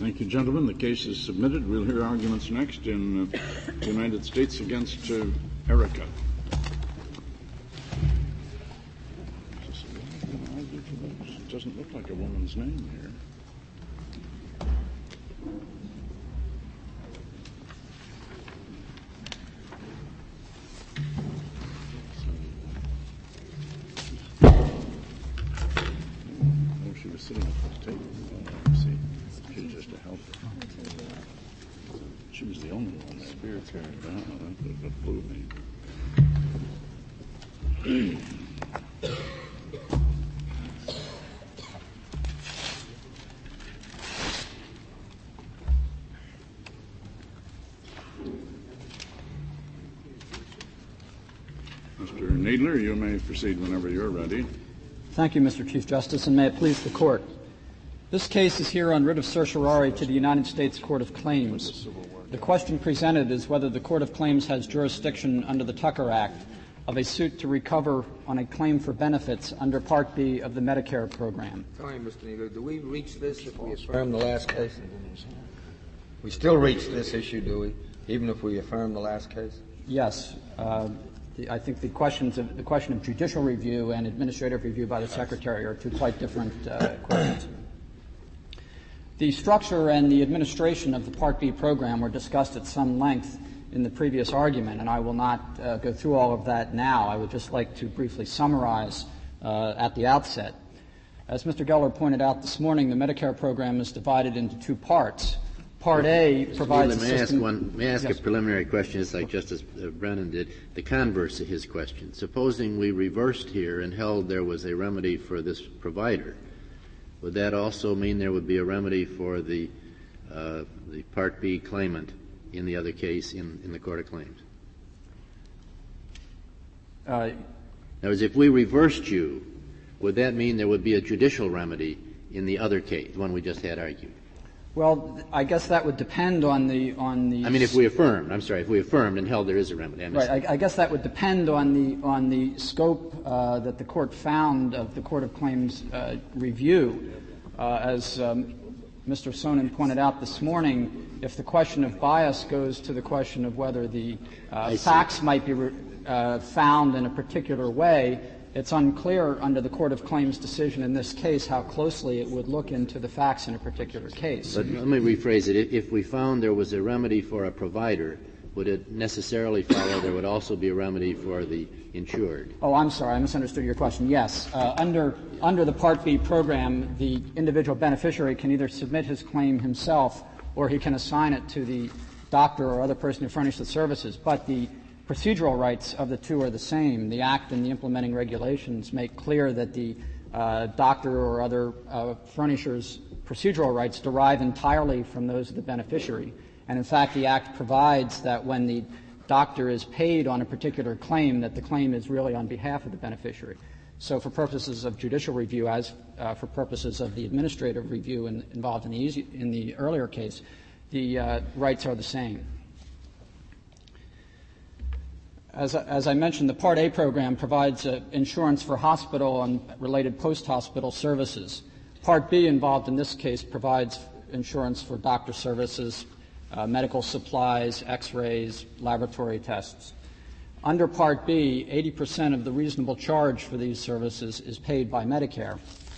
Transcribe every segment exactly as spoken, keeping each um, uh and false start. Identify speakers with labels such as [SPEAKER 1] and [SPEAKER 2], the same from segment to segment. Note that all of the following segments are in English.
[SPEAKER 1] Thank you, gentlemen. The case is submitted. We'll hear arguments next in uh, the United States against uh, Erica. It doesn't look like a woman's name here. Oh, she was sitting at this table. Oh, see, she was just a helper. She was the only one that spirit carried out. That, that blew me. Mister Needler, you may proceed whenever you're ready.
[SPEAKER 2] Thank you, Mister Chief Justice, and may it please the Court. This case is here on writ of certiorari to the United States Court of Claims. The question presented is whether the Court of Claims has jurisdiction under the Tucker Act of a suit to recover on a claim for benefits under Part B of the Medicare program.
[SPEAKER 3] Tell me, Mister Needler, do we reach this if we affirm the last case? We still reach this issue, do we, even if we affirm the last case?
[SPEAKER 2] Yes. Uh, the, I think the questions of, the question of judicial review and administrative review by the Secretary are two quite different uh, questions. The structure and the administration of the Part B program were discussed at some length in the previous argument, and I will not uh, go through all of that now. I would just like to briefly summarize uh, at the outset. As Mister Geller pointed out this morning, the Medicare program is divided into two parts. Part A provides
[SPEAKER 4] Mister May I ask one? May I ask
[SPEAKER 2] yes.
[SPEAKER 4] a preliminary question, just like Justice uh, Brennan did? The converse of his question. Supposing we reversed here and held there was a remedy for this provider, would that also mean there would be a remedy for the uh, the Part B claimant in the other case in, in the Court of Claims?
[SPEAKER 2] Uh,
[SPEAKER 4] in other words, if we reversed you, would that mean there would be a judicial remedy in the other case, the one we just had argued?
[SPEAKER 2] Well, I guess that would depend on the on the.
[SPEAKER 4] I mean, if we affirmed, I'm sorry, if we affirmed and held there is a remedy.
[SPEAKER 2] Right. I, I guess that would depend on the on the scope uh, that the court found of the Court of Claims uh, review. Uh, as um, Mister Sonnen pointed out this morning, if the question of bias goes to the question of whether the uh, facts might be re- uh, found in a particular way, it's unclear under the Court of Claims decision in this case how closely it would look into the facts in a particular case.
[SPEAKER 4] But let me rephrase it. If we found there was a remedy for a provider, would it necessarily follow there would also be a remedy for the insured?
[SPEAKER 2] Oh, I'm sorry. I misunderstood your question. Yes. Uh, under under the Part B program, the individual beneficiary can either submit his claim himself or he can assign it to the doctor or other person who furnished the services. But the procedural rights of the two are the same. The Act and the implementing regulations make clear that the uh, doctor or other uh, furnisher's procedural rights derive entirely from those of the beneficiary. And in fact, the Act provides that when the doctor is paid on a particular claim, that the claim is really on behalf of the beneficiary. So for purposes of judicial review, as uh, for purposes of the administrative review in, involved in the, easy, in the earlier case, the uh, rights are the same. As, as I mentioned, the Part A program provides uh, insurance for hospital and related post-hospital services. Part B, involved in this case, provides insurance for doctor services, uh, medical supplies, x-rays, laboratory tests. Under Part B, eighty percent of the reasonable charge for these services is paid by Medicare.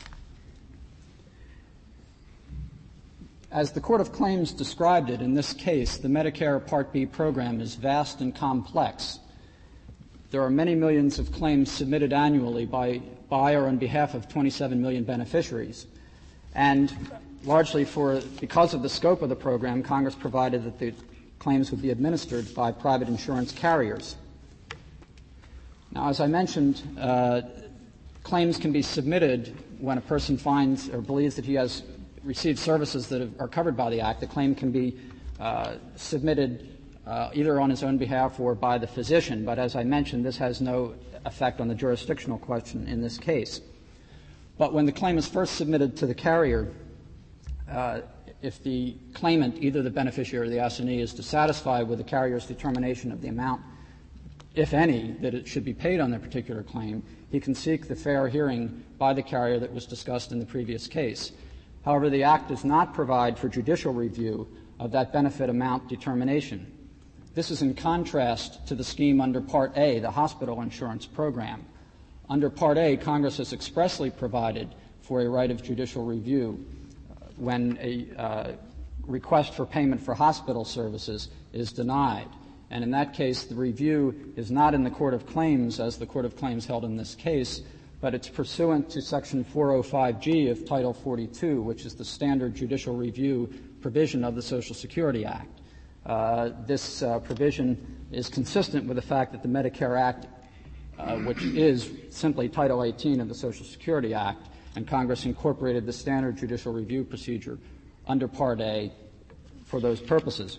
[SPEAKER 2] As the Court of Claims described it in this case, the Medicare Part B program is vast and complex. There are many millions of claims submitted annually by, by or on behalf of twenty-seven million beneficiaries. And largely for, because of the scope of the program, Congress provided that the claims would be administered by private insurance carriers. Now, as I mentioned, uh, claims can be submitted when a person finds or believes that he has received services that are covered by the Act. The claim can be uh, submitted Uh, either on his own behalf or by the physician. But as I mentioned, this has no effect on the jurisdictional question in this case. But when the claim is first submitted to the carrier, uh, if the claimant, either the beneficiary or the assignee, is dissatisfied with the carrier's determination of the amount, if any, that it should be paid on that particular claim, he can seek the fair hearing by the carrier that was discussed in the previous case. However, the Act does not provide for judicial review of that benefit amount determination. This is in contrast to the scheme under Part A, the hospital insurance program. Under Part A, Congress has expressly provided for a right of judicial review uh, when a uh, request for payment for hospital services is denied. And in that case, the review is not in the Court of Claims, as the Court of Claims held in this case, but it's pursuant to Section four oh five G of Title forty-two, which is the standard judicial review provision of the Social Security Act. Uh, this uh, provision is consistent with the fact that the Medicare Act, uh, which is simply Title eighteen of the Social Security Act, and Congress incorporated the standard judicial review procedure under Part A for those purposes.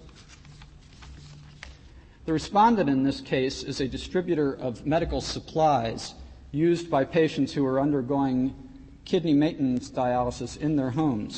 [SPEAKER 2] The respondent in this case is a distributor of medical supplies used by patients who are undergoing kidney maintenance dialysis in their homes.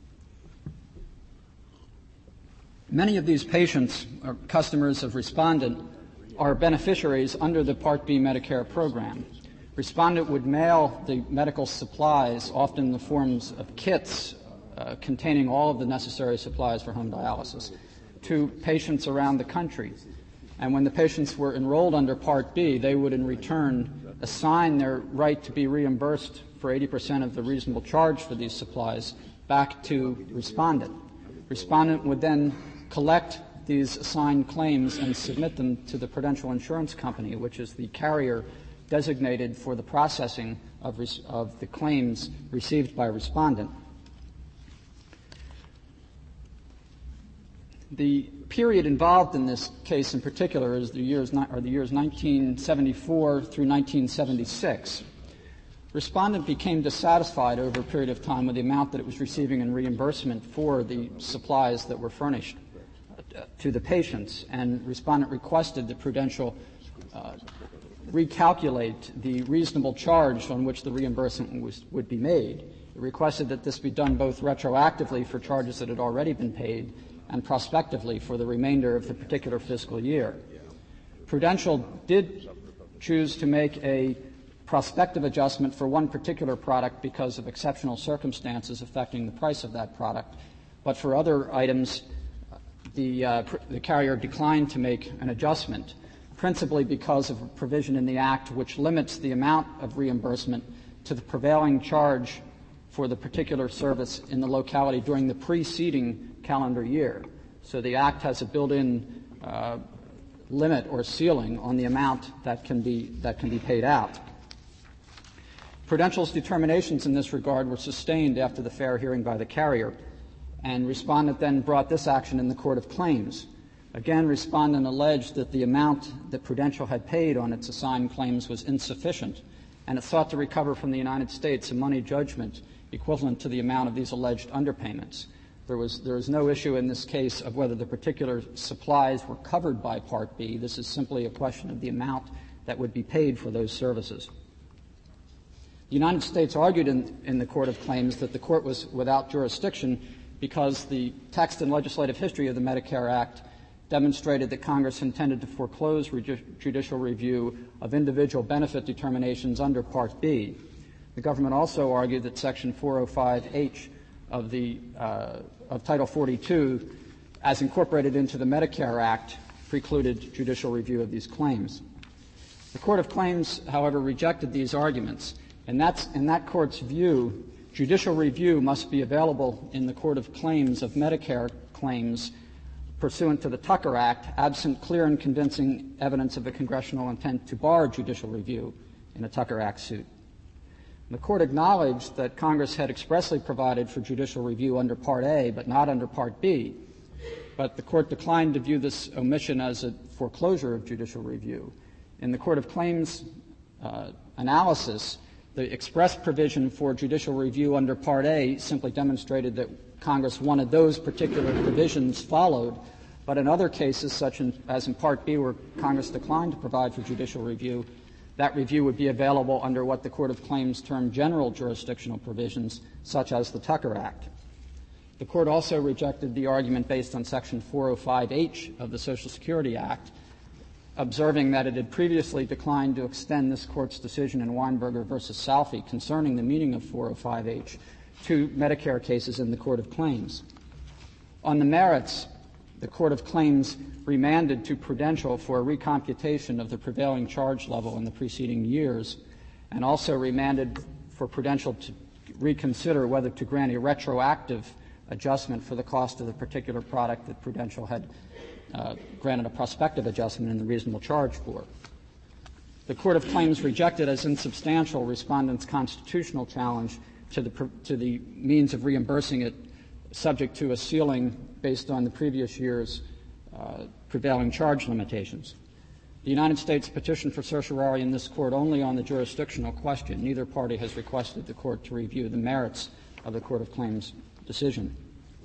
[SPEAKER 2] Many of these patients, or customers of Respondent, are beneficiaries under the Part B Medicare program. Respondent would mail the medical supplies, often in the forms of kits uh, containing all of the necessary supplies for home dialysis, to patients around the country. And when the patients were enrolled under Part B, they would in return assign their right to be reimbursed for eighty percent of the reasonable charge for these supplies back to Respondent. Respondent would then collect these assigned claims and submit them to the Prudential Insurance Company, which is the carrier designated for the processing of, res- of the claims received by Respondent. The period involved in this case in particular is the years, are the years nineteen seventy-four through nineteen seventy-six. Respondent became dissatisfied over a period of time with the amount that it was receiving in reimbursement for the supplies that were furnished uh, to the patients, and Respondent requested that Prudential uh, recalculate the reasonable charge on which the reimbursement was, would be made. It requested that this be done both retroactively for charges that had already been paid and prospectively for the remainder of the particular fiscal year. Prudential did choose to make a prospective adjustment for one particular product because of exceptional circumstances affecting the price of that product, but for other items, the, uh, pr- the carrier declined to make an adjustment, principally because of a provision in the Act which limits the amount of reimbursement to the prevailing charge for the particular service in the locality during the preceding calendar year. So the Act has a built-in uh, limit or ceiling on the amount that can be that can be paid out. Prudential's determinations in this regard were sustained after the fair hearing by the carrier, and Respondent then brought this action in the Court of Claims. Again, Respondent alleged that the amount that Prudential had paid on its assigned claims was insufficient, and it sought to recover from the United States a money judgment equivalent to the amount of these alleged underpayments. There was, there was no issue in this case of whether the particular supplies were covered by Part B. This is simply a question of the amount that would be paid for those services. The United States argued in, in the Court of Claims that the court was without jurisdiction because the text and legislative history of the Medicare Act demonstrated that Congress intended to foreclose re- judicial review of individual benefit determinations under Part B. The government also argued that Section four oh five H of the uh, of Title forty-two, as incorporated into the Medicare Act, precluded judicial review of these claims. The Court of Claims, however, rejected these arguments, and that's, in that court's view, judicial review must be available in the Court of Claims of Medicare claims pursuant to the Tucker Act, absent clear and convincing evidence of a congressional intent to bar judicial review in a Tucker Act suit. The Court acknowledged that Congress had expressly provided for judicial review under Part A, but not under Part B. But the Court declined to view this omission as a foreclosure of judicial review. In the Court of Claims uh, analysis, the express provision for judicial review under Part A simply demonstrated that Congress wanted those particular provisions followed, but in other cases, such in, as in Part B, where Congress declined to provide for judicial review, that review would be available under what the Court of Claims termed general jurisdictional provisions, such as the Tucker Act. The Court also rejected the argument based on Section four oh five H of the Social Security Act, observing that it had previously declined to extend this Court's decision in Weinberger versus Salfie concerning the meaning of four oh five H two Medicare cases in the Court of Claims. On the merits, the Court of Claims remanded to Prudential for a recomputation of the prevailing charge level in the preceding years, and also remanded for Prudential to reconsider whether to grant a retroactive adjustment for the cost of the particular product that Prudential had uh, granted a prospective adjustment in the reasonable charge for. The Court of Claims rejected as insubstantial respondents' constitutional challenge to the, to the means of reimbursing it subject to a ceiling based on the previous year's uh, prevailing charge limitations. The United States petitioned for certiorari in this Court only on the jurisdictional question. Neither party has requested the Court to review the merits of the Court of Claims decision.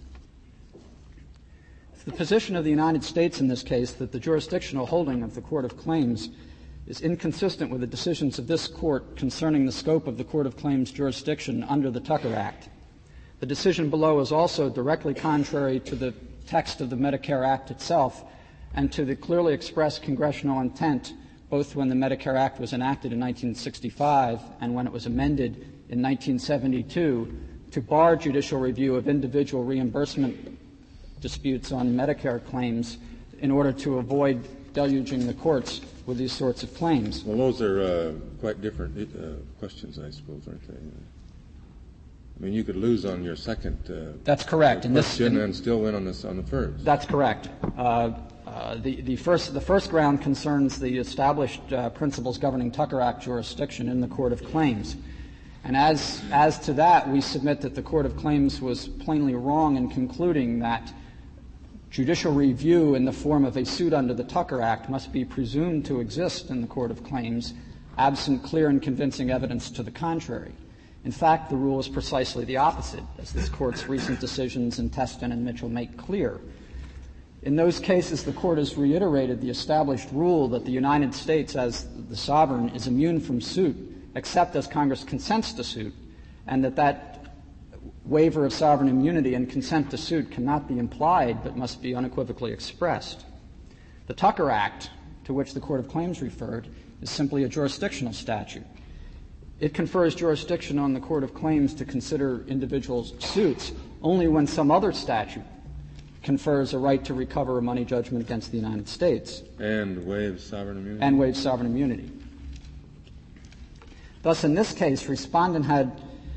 [SPEAKER 2] It's the position of the United States in this case that the jurisdictional holding of the Court of Claims is inconsistent with the decisions of this Court concerning the scope of the Court of Claims jurisdiction under the Tucker Act. The decision below is also directly contrary to the text of the Medicare Act itself and to the clearly expressed congressional intent, both when the Medicare Act was enacted in nineteen sixty-five and when it was amended in nineteen seventy-two, to bar judicial review of individual reimbursement disputes on Medicare claims in order to avoid deluging the courts with these sorts of claims.
[SPEAKER 5] Well, those are uh, quite different uh, questions, I suppose, aren't they? I mean, you could lose on your second uh,
[SPEAKER 2] That's correct.
[SPEAKER 5] question
[SPEAKER 2] and, this, and,
[SPEAKER 5] and still win on this on the first.
[SPEAKER 2] That's correct. Uh, uh, the, the first the first ground concerns the established uh, principles governing Tucker Act jurisdiction in the Court of Claims. And as as to that, we submit that the Court of Claims was plainly wrong in concluding that judicial review in the form of a suit under the Tucker Act must be presumed to exist in the Court of Claims, absent clear and convincing evidence to the contrary. In fact, the rule is precisely the opposite, as this Court's recent decisions in Teston and Mitchell make clear. In those cases, the Court has reiterated the established rule that the United States, as the sovereign, is immune from suit, except as Congress consents to suit, and that that waiver of sovereign immunity and consent to suit cannot be implied but must be unequivocally expressed. The Tucker Act, to which the Court of Claims referred, is simply a jurisdictional statute. It confers jurisdiction on the Court of Claims to consider individuals' suits only when some other statute confers a right to recover a money judgment against the United States.
[SPEAKER 5] And waives sovereign immunity.
[SPEAKER 2] And waives sovereign immunity. Thus, in this case, respondent had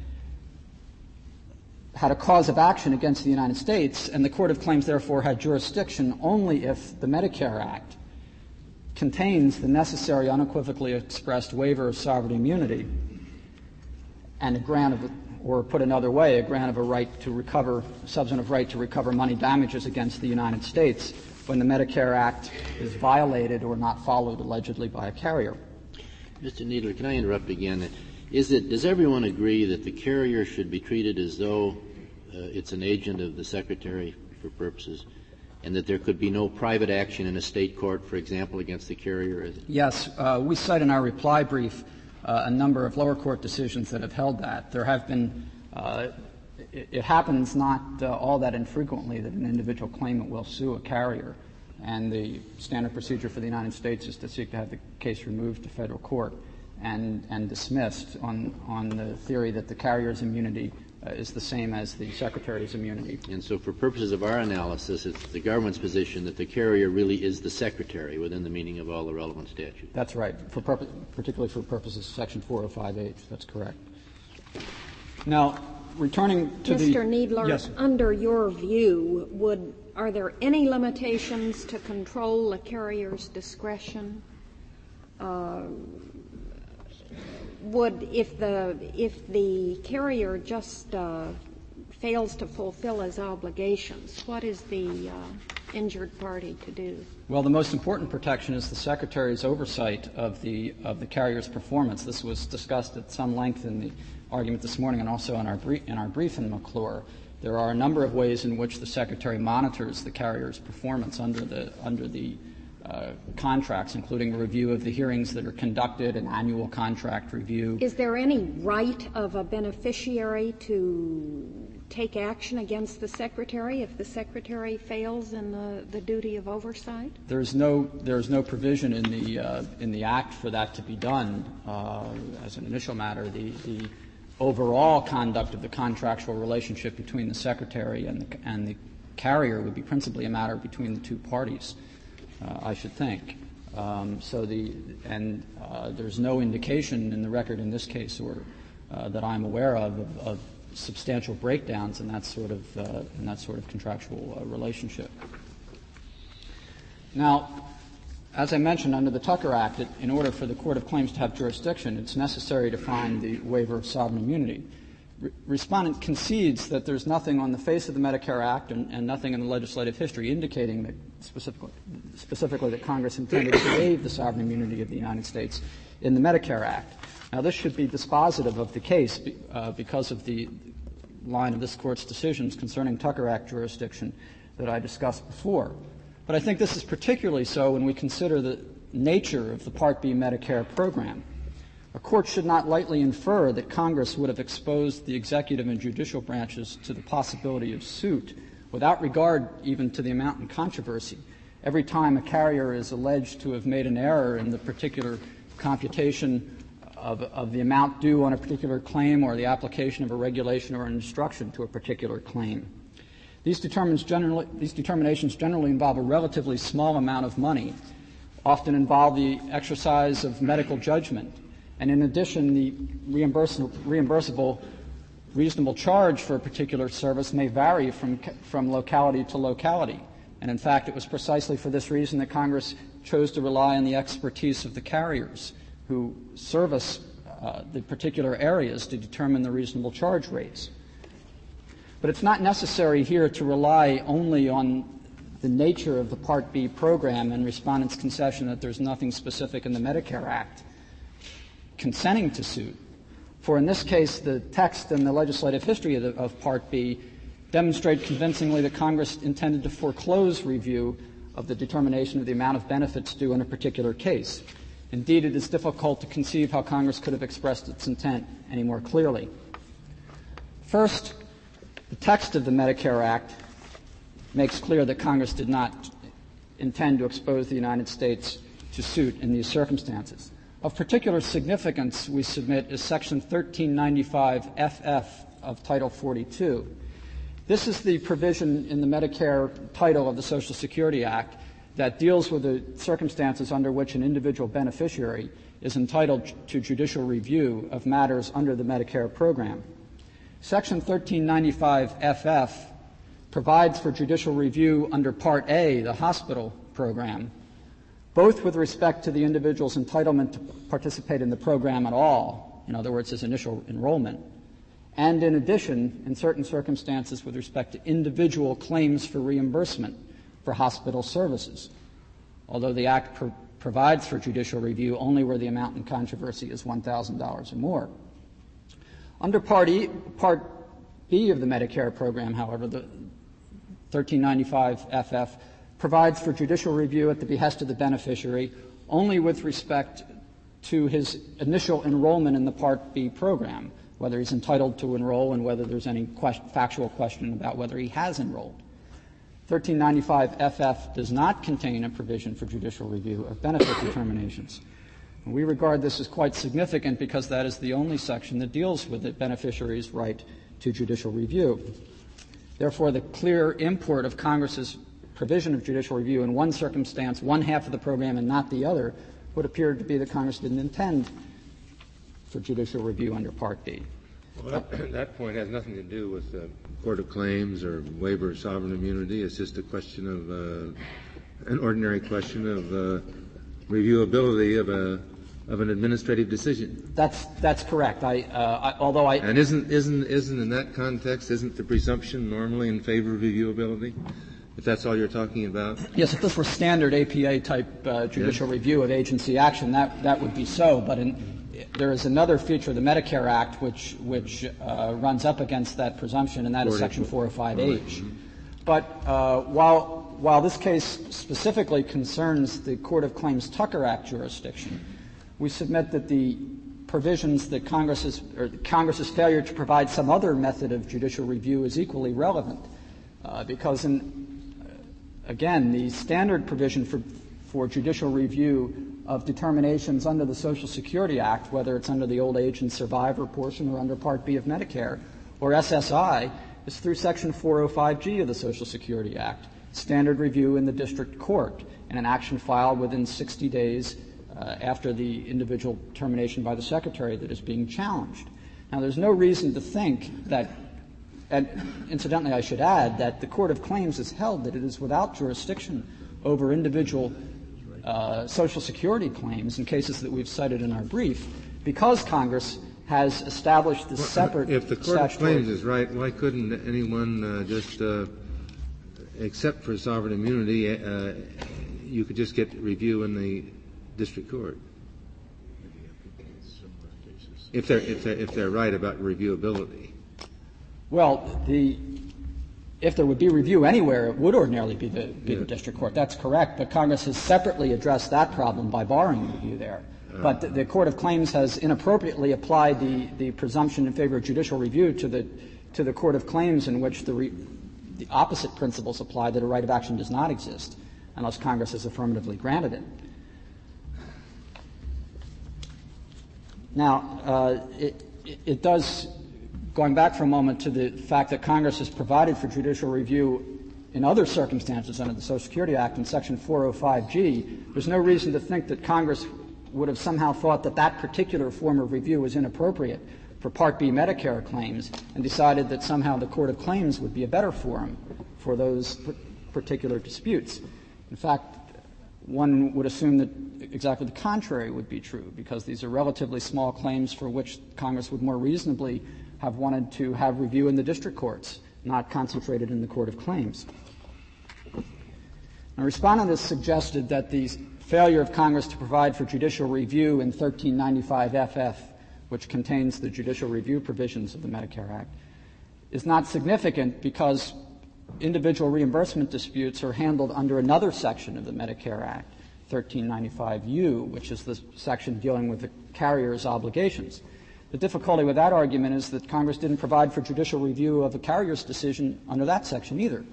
[SPEAKER 2] had a cause of action against the United States, and the Court of Claims, therefore, had jurisdiction only if the Medicare Act contains the necessary unequivocally expressed waiver of sovereign immunity and a grant of, or put another way, a grant of a right to recover, a substantive right to recover money damages against the United States when the Medicare Act is violated or not followed allegedly by a carrier.
[SPEAKER 4] Mister Needler, can I interrupt again? Is it, does everyone agree that the carrier should be treated as though uh, it's an agent of the Secretary for purposes, and that there could be no private action in a state court, for example, against the carrier?
[SPEAKER 2] Yes. Uh, we cite in our reply brief uh, a number of lower court decisions that have held that. There have been uh, it, it happens not uh, all that infrequently that an individual claimant will sue a carrier, and the standard procedure for the United States is to seek to have the case removed to federal court and, and dismissed on, on the theory that the carrier's immunity uh, is the same as the Secretary's immunity.
[SPEAKER 4] And so for purposes of our analysis, it's the government's position that the carrier really is the Secretary within the meaning of all the relevant statutes.
[SPEAKER 2] That's right, for purpose, particularly for purposes of Section four oh five H. That's correct. Now, returning to
[SPEAKER 6] Mister
[SPEAKER 2] the...
[SPEAKER 6] Mister Needler,
[SPEAKER 2] yes.
[SPEAKER 6] Under your view, would are there any limitations to control the carrier's discretion? Uh, would, if the if the carrier just uh, fails to fulfill his obligations, what is the uh, injured party to do?
[SPEAKER 2] Well, the most important protection is the Secretary's oversight of the of the carrier's performance. This was discussed at some length in the argument this morning, and also in our brief, in our brief in McClure. There are a number of ways in which the Secretary monitors the carrier's performance under the under the uh, contracts, including a review of the hearings that are conducted, an annual contract review.
[SPEAKER 6] Is there any right of a beneficiary to take action against the Secretary if the Secretary fails in the, the duty of oversight?
[SPEAKER 2] There's no there's no provision in the uh, in the Act for that to be done. Uh, as an initial matter, the the overall conduct of the contractual relationship between the Secretary and the, and the carrier would be principally a matter between the two parties, uh, I should think. Um, so the and uh, there's no indication in the record in this case, or uh, that I'm aware of, of, of substantial breakdowns in that sort of uh, in that sort of contractual uh, relationship. Now, as I mentioned, under the Tucker Act, it, in order for the Court of Claims to have jurisdiction, it's necessary to find the waiver of sovereign immunity. Re- respondent concedes that there's nothing on the face of the Medicare Act and, and nothing in the legislative history indicating that specifically, specifically that Congress intended to waive the sovereign immunity of the United States in the Medicare Act. Now, this should be dispositive of the case be, uh, because of the line of this Court's decisions concerning Tucker Act jurisdiction that I discussed before. But I think this is particularly so when we consider the nature of the Part B Medicare program. A court should not lightly infer that Congress would have exposed the executive and judicial branches to the possibility of suit without regard even to the amount in controversy every time a carrier is alleged to have made an error in the particular computation of, of the amount due on a particular claim or the application of a regulation or an instruction to a particular claim. These, generally, these determinations generally involve a relatively small amount of money, often involve the exercise of medical judgment, and in addition, the reimbursable, reimbursable reasonable charge for a particular service may vary from, from locality to locality. And in fact, it was precisely for this reason that Congress chose to rely on the expertise of the carriers who service uh, the particular areas to determine the reasonable charge rates. But it's not necessary here to rely only on the nature of the Part B program and respondents' concession that there's nothing specific in the Medicare Act consenting to suit. For in this case, the text and the legislative history of, the, of Part B demonstrate convincingly that Congress intended to foreclose review of the determination of the amount of benefits due in a particular case. Indeed, it is difficult to conceive how Congress could have expressed its intent any more clearly. First, the text of the Medicare Act makes clear that Congress did not intend to expose the United States to suit in these circumstances. Of particular significance, we submit, is Section thirteen ninety-five F F of Title forty-two. This is the provision in the Medicare title of the Social Security Act that deals with the circumstances under which an individual beneficiary is entitled to judicial review of matters under the Medicare program. Section thirteen ninety-five F F provides for judicial review under Part A, the hospital program, both with respect to the individual's entitlement to participate in the program at all, in other words, his initial enrollment, and in addition, in certain circumstances, with respect to individual claims for reimbursement for hospital services, although the Act pro- provides for judicial review only where the amount in controversy is one thousand dollars or more. Under Part, e, Part B of the Medicare program, however, the thirteen ninety-five F F provides for judicial review at the behest of the beneficiary only with respect to his initial enrollment in the Part B program, whether he's entitled to enroll and whether there's any question, factual question about whether he has enrolled. thirteen ninety-five F F does not contain a provision for judicial review of benefit determinations. And we regard this as quite significant because that is the only section that deals with the beneficiary's right to judicial review. Therefore, the clear import of Congress's provision of judicial review in one circumstance, one half of the program and not the other, would appear to be that Congress didn't intend for judicial review under Part B.
[SPEAKER 5] Well, that, that point has nothing to do with the Court of Claims or waiver of sovereign immunity. It's just a question of uh, an ordinary question of uh, reviewability of a of an administrative decision.
[SPEAKER 2] That's that's correct. I, uh, I although I
[SPEAKER 5] and isn't isn't isn't in that context isn't the presumption normally in favor of reviewability? If that's all you're talking about?
[SPEAKER 2] Yes, if this were standard A P A type uh, judicial yes. review of agency action, that that would be so. But in, there is another feature of the Medicare Act which which uh, runs up against that presumption, and that is Section four oh five H. But uh, while while this case specifically concerns the Court of Claims Tucker Act jurisdiction, we submit that the provisions that Congress's or Congress's failure to provide some other method of judicial review is equally relevant, uh, because in again, the standard provision for, for judicial review of determinations under the Social Security Act, whether it's under the old age and survivor portion or under Part B of Medicare, or S S I, is through Section four oh five G of the Social Security Act, standard review in the district court, and an action filed within sixty days uh, after the individual termination by the Secretary that is being challenged. Now, there's no reason to think that, and incidentally, I should add that the Court of Claims has held that it is without jurisdiction over individual uh, Social Security claims in cases that we've cited in our brief, because Congress has established this
[SPEAKER 5] well,
[SPEAKER 2] separate
[SPEAKER 5] If the Court of
[SPEAKER 2] statutory
[SPEAKER 5] Claims is right, why couldn't anyone uh, just, uh, except for sovereign immunity, uh, you could just get review in the district court? If they're, if they're, if they're right about reviewability.
[SPEAKER 2] Well, the if there would be review anywhere, it would ordinarily be the, be
[SPEAKER 5] yeah.
[SPEAKER 2] the district court. That's correct, but Congress has separately addressed that problem by barring review there. Uh, but the, the Court of Claims has inappropriately applied the, the presumption in favor of judicial review to the to the Court of Claims, in which the, re, the opposite principles apply, that a right of action does not exist unless Congress has affirmatively granted it. Now, uh, it, it, it does. Going back for a moment to the fact that Congress has provided for judicial review in other circumstances under the Social Security Act in Section four oh five G, there's no reason to think that Congress would have somehow thought that that particular form of review was inappropriate for Part B Medicare claims and decided that somehow the Court of Claims would be a better forum for those p- particular disputes. In fact, one would assume that exactly the contrary would be true, because these are relatively small claims for which Congress would more reasonably have wanted to have review in the district courts, not concentrated in the Court of Claims. Now, respondent has suggested that the failure of Congress to provide for judicial review in thirteen ninety-five F F, which contains the judicial review provisions of the Medicare Act, is not significant because individual reimbursement disputes are handled under another section of the Medicare Act, thirteen ninety-five U, which is the section dealing with the carrier's obligations. The difficulty with that argument is that Congress didn't provide for judicial review of a carrier's decision under that section either.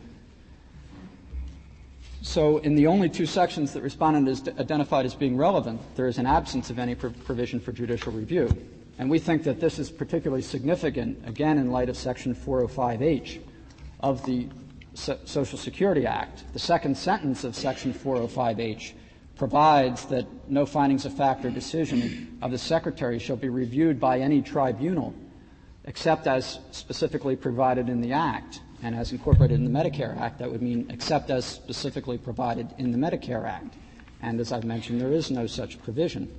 [SPEAKER 2] So in the only two sections that respondent has d- identified as being relevant, there is an absence of any pr- provision for judicial review. And we think that this is particularly significant, again, in light of Section four oh five H of the So- Social Security Act. The second sentence of Section four oh five H provides that no findings of fact or decision of the Secretary shall be reviewed by any tribunal except as specifically provided in the Act. And as incorporated in the Medicare Act, that would mean except as specifically provided in the Medicare Act. And as I've mentioned, there is no such provision.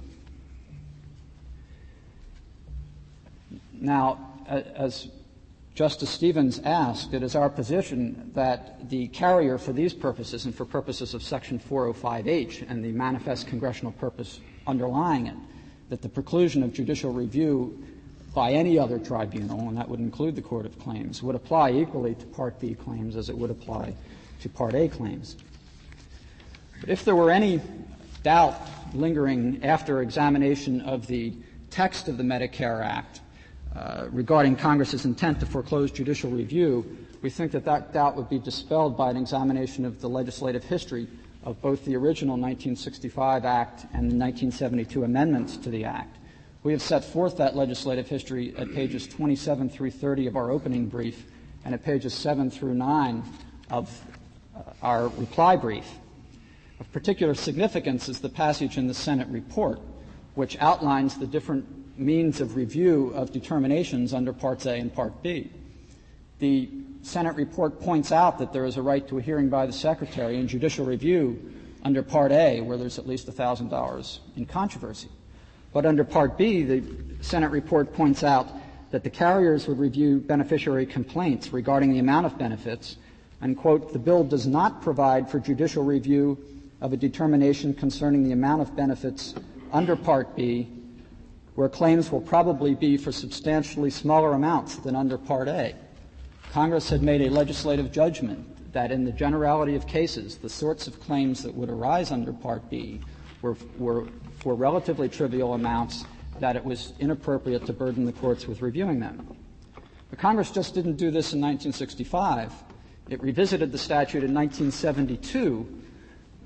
[SPEAKER 2] Now, as Justice Stevens asked, it is our position that the carrier for these purposes and for purposes of Section four oh five H and the manifest congressional purpose underlying it, that the preclusion of judicial review by any other tribunal, and that would include the Court of Claims, would apply equally to Part B claims as it would apply to Part A claims. But if there were any doubt lingering after examination of the text of the Medicare Act Uh, regarding Congress's intent to foreclose judicial review, we think that that doubt would be dispelled by an examination of the legislative history of both the original nineteen sixty-five Act and the nineteen seventy-two amendments to the Act. We have set forth that legislative history at pages twenty-seven through thirty of our opening brief and at pages seven through nine of uh, our reply brief. Of particular significance is the passage in the Senate report, which outlines the different means of review of determinations under Parts A and Part B. The Senate report points out that there is a right to a hearing by the Secretary and judicial review under Part A, where there's at least one thousand dollars in controversy. But under Part B, the Senate report points out that the carriers would review beneficiary complaints regarding the amount of benefits, and, quote, the bill does not provide for judicial review of a determination concerning the amount of benefits under Part B, where claims will probably be for substantially smaller amounts than under Part A. Congress had made a legislative judgment that in the generality of cases, the sorts of claims that would arise under Part B were, were for relatively trivial amounts, that it was inappropriate to burden the courts with reviewing them. But Congress just didn't do this in nineteen sixty-five. It revisited the statute in nineteen seventy-two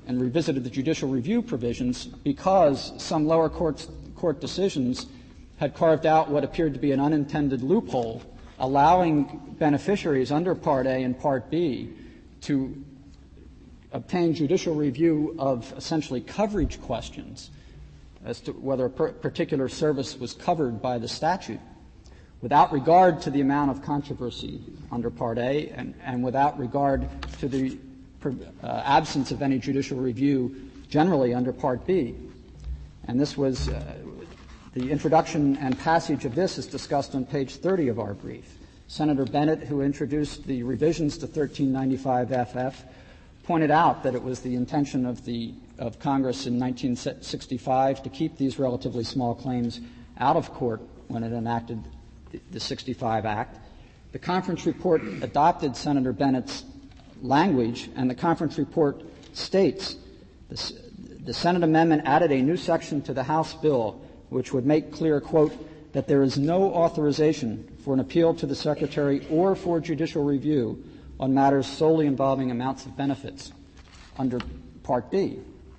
[SPEAKER 2] and revisited the judicial review provisions because some lower courts, court decisions had carved out what appeared to be an unintended loophole, allowing beneficiaries under Part A and Part B to obtain judicial review of essentially coverage questions as to whether a per- particular service was covered by the statute, without regard to the amount of controversy under Part A and, and without regard to the uh, absence of any judicial review generally under Part B. And this was uh, the introduction and passage of this is discussed on page thirty of our brief. Senator Bennett, who introduced the revisions to thirteen ninety-five F F, pointed out that it was the intention of the of Congress in nineteen sixty-five to keep these relatively small claims out of court when it enacted the, the sixty-five Act. The conference report adopted Senator Bennett's language, and the conference report states the, the Senate amendment added a new section to the House bill which would make clear, quote, that there is no authorization for an appeal to the Secretary or for judicial review on matters solely involving amounts of benefits under Part B.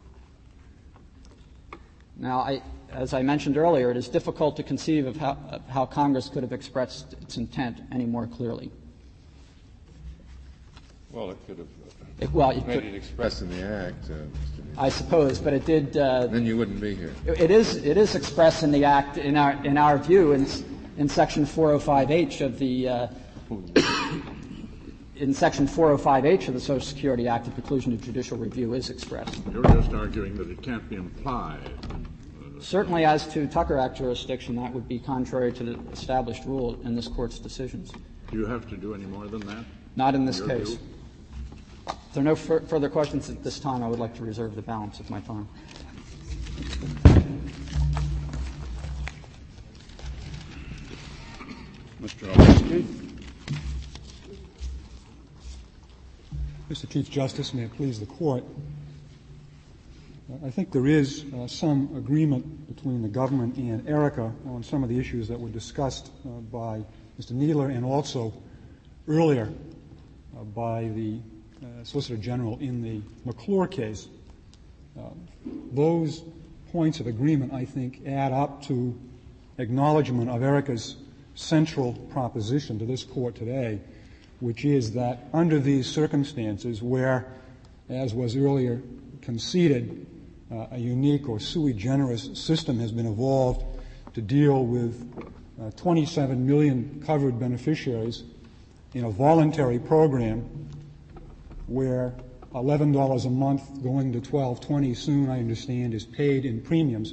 [SPEAKER 2] Now, I, as I mentioned earlier, it is difficult to conceive of how, of how Congress could have expressed its intent any more clearly.
[SPEAKER 5] Well, it could have
[SPEAKER 2] it, well, it
[SPEAKER 5] made
[SPEAKER 2] could,
[SPEAKER 5] it expressed in the Act. Uh,
[SPEAKER 2] I suppose, but it did. Uh,
[SPEAKER 5] then you wouldn't be here.
[SPEAKER 2] It is. It is expressed in the Act, in our in our view, in in Section four oh five H of the. Uh, in Section four oh five H of the Social Security Act, the preclusion of judicial review is expressed.
[SPEAKER 1] You're just arguing that it can't be implied.
[SPEAKER 2] Certainly, as to Tucker Act jurisdiction, that would be contrary to the established rule in this Court's decisions.
[SPEAKER 1] Do you have to do any more than that?
[SPEAKER 2] Not in this
[SPEAKER 1] Your
[SPEAKER 2] case.
[SPEAKER 1] view?
[SPEAKER 2] If there are no f- further questions at this time, I would like to reserve the balance of my time.
[SPEAKER 1] Mister Olszewski.
[SPEAKER 7] Mister Chief Justice, may it please the Court, I think there is uh, some agreement between the government and ERICA on some of the issues that were discussed uh, by Mister Kneedler and also earlier uh, by the uh, Solicitor General in the McClure case. Uh, those points of agreement, I think, add up to acknowledgement of ERICA's central proposition to this Court today, which is that under these circumstances where, as was earlier conceded, uh, a unique or sui generis system has been evolved to deal with uh, twenty-seven million covered beneficiaries in a voluntary program where eleven dollars a month going to twelve twenty soon, I understand, is paid in premiums,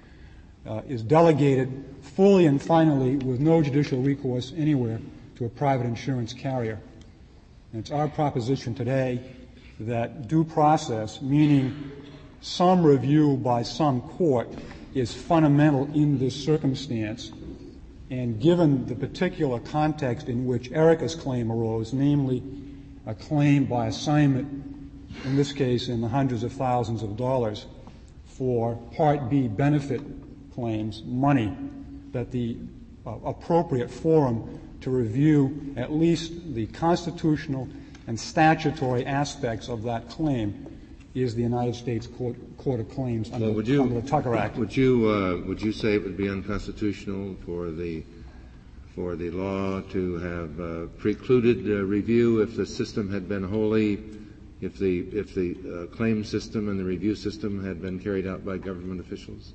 [SPEAKER 7] uh, is delegated fully and finally with no judicial recourse anywhere to a private insurance carrier. And it's our proposition today that due process, meaning some review by some court, is fundamental in this circumstance. And given the particular context in which ERICA's claim arose, namely a claim by assignment, in this case in the hundreds of thousands of dollars, for Part B benefit claims, money, that the uh, appropriate forum to review at least the constitutional and statutory aspects of that claim is the United States Court, Court of Claims under,
[SPEAKER 5] well, would you,
[SPEAKER 7] under the Tucker Act.
[SPEAKER 5] Would you uh, would you say it would be unconstitutional for the for the law to have uh, precluded uh, review if the system had been wholly, if the if the uh, claim system and the review system had been carried out by government officials,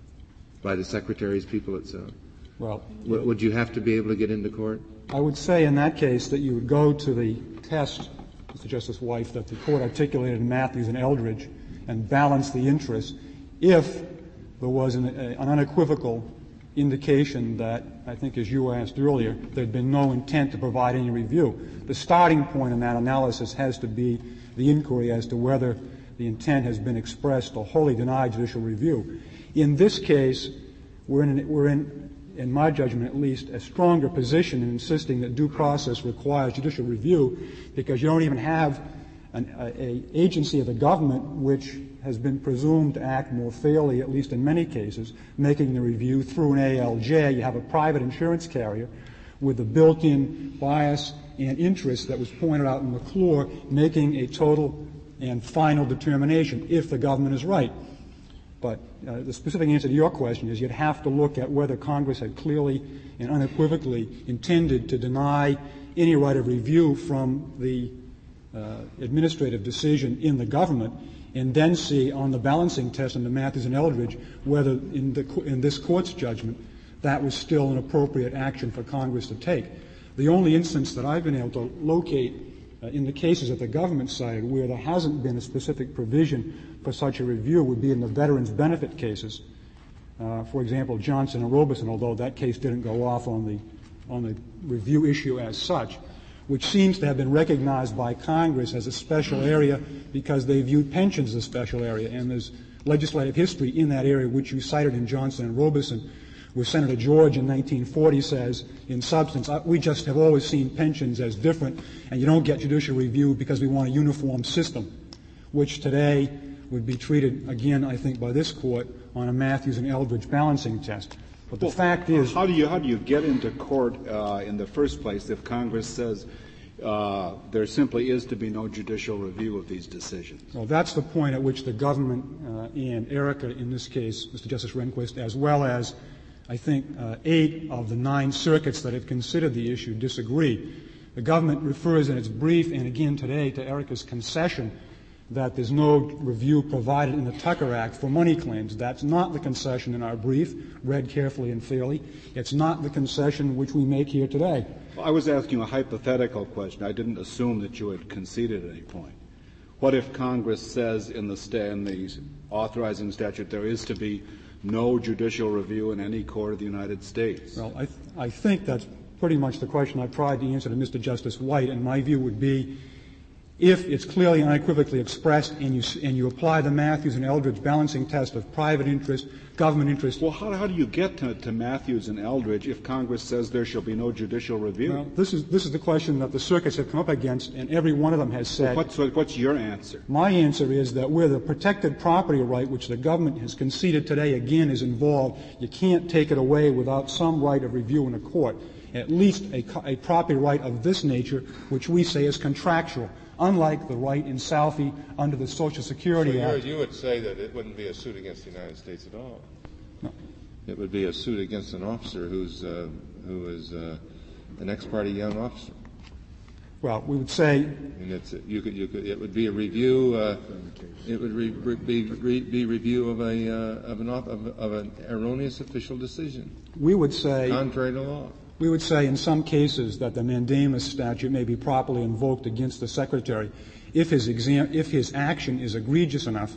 [SPEAKER 5] by the Secretary's people itself?
[SPEAKER 7] Well,
[SPEAKER 5] w- would you have to be able to get into court?
[SPEAKER 7] I would say in that case that you would go to the test, Mister Justice White, that the Court articulated in Matthews and Eldridge and balance the interests if there was an, a, an unequivocal indication that, I think as you asked earlier, there had been no intent to provide any review. The starting point in that analysis has to be the inquiry as to whether the intent has been expressed or wholly denied judicial review. In this case, we're in, we're in in my judgment at least, a stronger position in insisting that due process requires judicial review, because you don't even have an a, a agency of the government which has been presumed to act more fairly, at least in many cases, making the review through an A L J. You have a private insurance carrier with the built-in bias and interest that was pointed out in McClure, making a total and final determination if the government is right. But uh, the specific answer to your question is you'd have to look at whether Congress had clearly and unequivocally intended to deny any right of review from the uh, administrative decision in the government, and then see on the balancing test under Matthews and Eldridge whether in, the, in this Court's judgment that was still an appropriate action for Congress to take. The only instance that I've been able to locate uh, in the cases that the government cited where there hasn't been a specific provision for such a review would be in the veterans' benefit cases. Uh, for example, Johnson and Robeson, although that case didn't go off on the on the review issue as such, which seems to have been recognized by Congress as a special area because they viewed pensions as a special area. And there's legislative history in that area, which you cited in Johnson and Robeson, where Senator George in nineteen forty says, in substance, we just have always seen pensions as different, and you don't get judicial review because we want a uniform system, which today would be treated, again, I think, by this Court on a Matthews and Eldridge balancing test. But the
[SPEAKER 8] well,
[SPEAKER 7] fact is...
[SPEAKER 8] How do you, how do you get into court uh, in the first place if Congress says uh, there simply is to be no judicial review of these decisions?
[SPEAKER 7] Well, that's the point at which the government uh, and Erica, in this case, Mister Justice Rehnquist, as well as, I think, uh, eight of the nine circuits that have considered the issue disagree. The government refers in its brief and again today to Erica's concession that there's no review provided in the Tucker Act for money claims. That's not the concession in our brief, read carefully and fairly. It's not the concession which we make here today.
[SPEAKER 8] Well, I was asking a hypothetical question. I didn't assume that you had conceded at any point. What if Congress says in the, sta- in the authorizing statute there is to be no judicial review in any court of the United States?
[SPEAKER 7] Well, I, th- I think that's pretty much the question I tried to answer to Mister Justice White, and my view would be if it's clearly and unequivocally expressed and you, and you apply the Matthews and Eldridge balancing test of private interest, government interest.
[SPEAKER 8] Well, how, how do you get to, to Matthews and Eldridge if Congress says there shall be no judicial review?
[SPEAKER 7] Well, this is, this is the question that the circuits have come up against, and every one of them has said.
[SPEAKER 8] Well, what's, what's your answer?
[SPEAKER 7] My answer is that where the protected property right, which the government has conceded today again is involved, you can't take it away without some right of review in a court, at least a, a property right of this nature, which we say is contractual, unlike the right in Southie under the Social Security
[SPEAKER 5] so
[SPEAKER 7] Act.
[SPEAKER 5] You would say that it wouldn't be a suit against the United States at all.
[SPEAKER 7] No.
[SPEAKER 5] It would be a suit against an officer who's uh, who is uh, an ex-parte young officer.
[SPEAKER 7] Well, we would say,
[SPEAKER 5] and it's you could you could it would be a review. Uh, it would re, re, be re, be review of a uh, of an of, of an erroneous official decision.
[SPEAKER 7] We would say
[SPEAKER 5] contrary to law.
[SPEAKER 7] We would say in some cases that the mandamus statute may be properly invoked against the Secretary if his, exam- if his action is egregious enough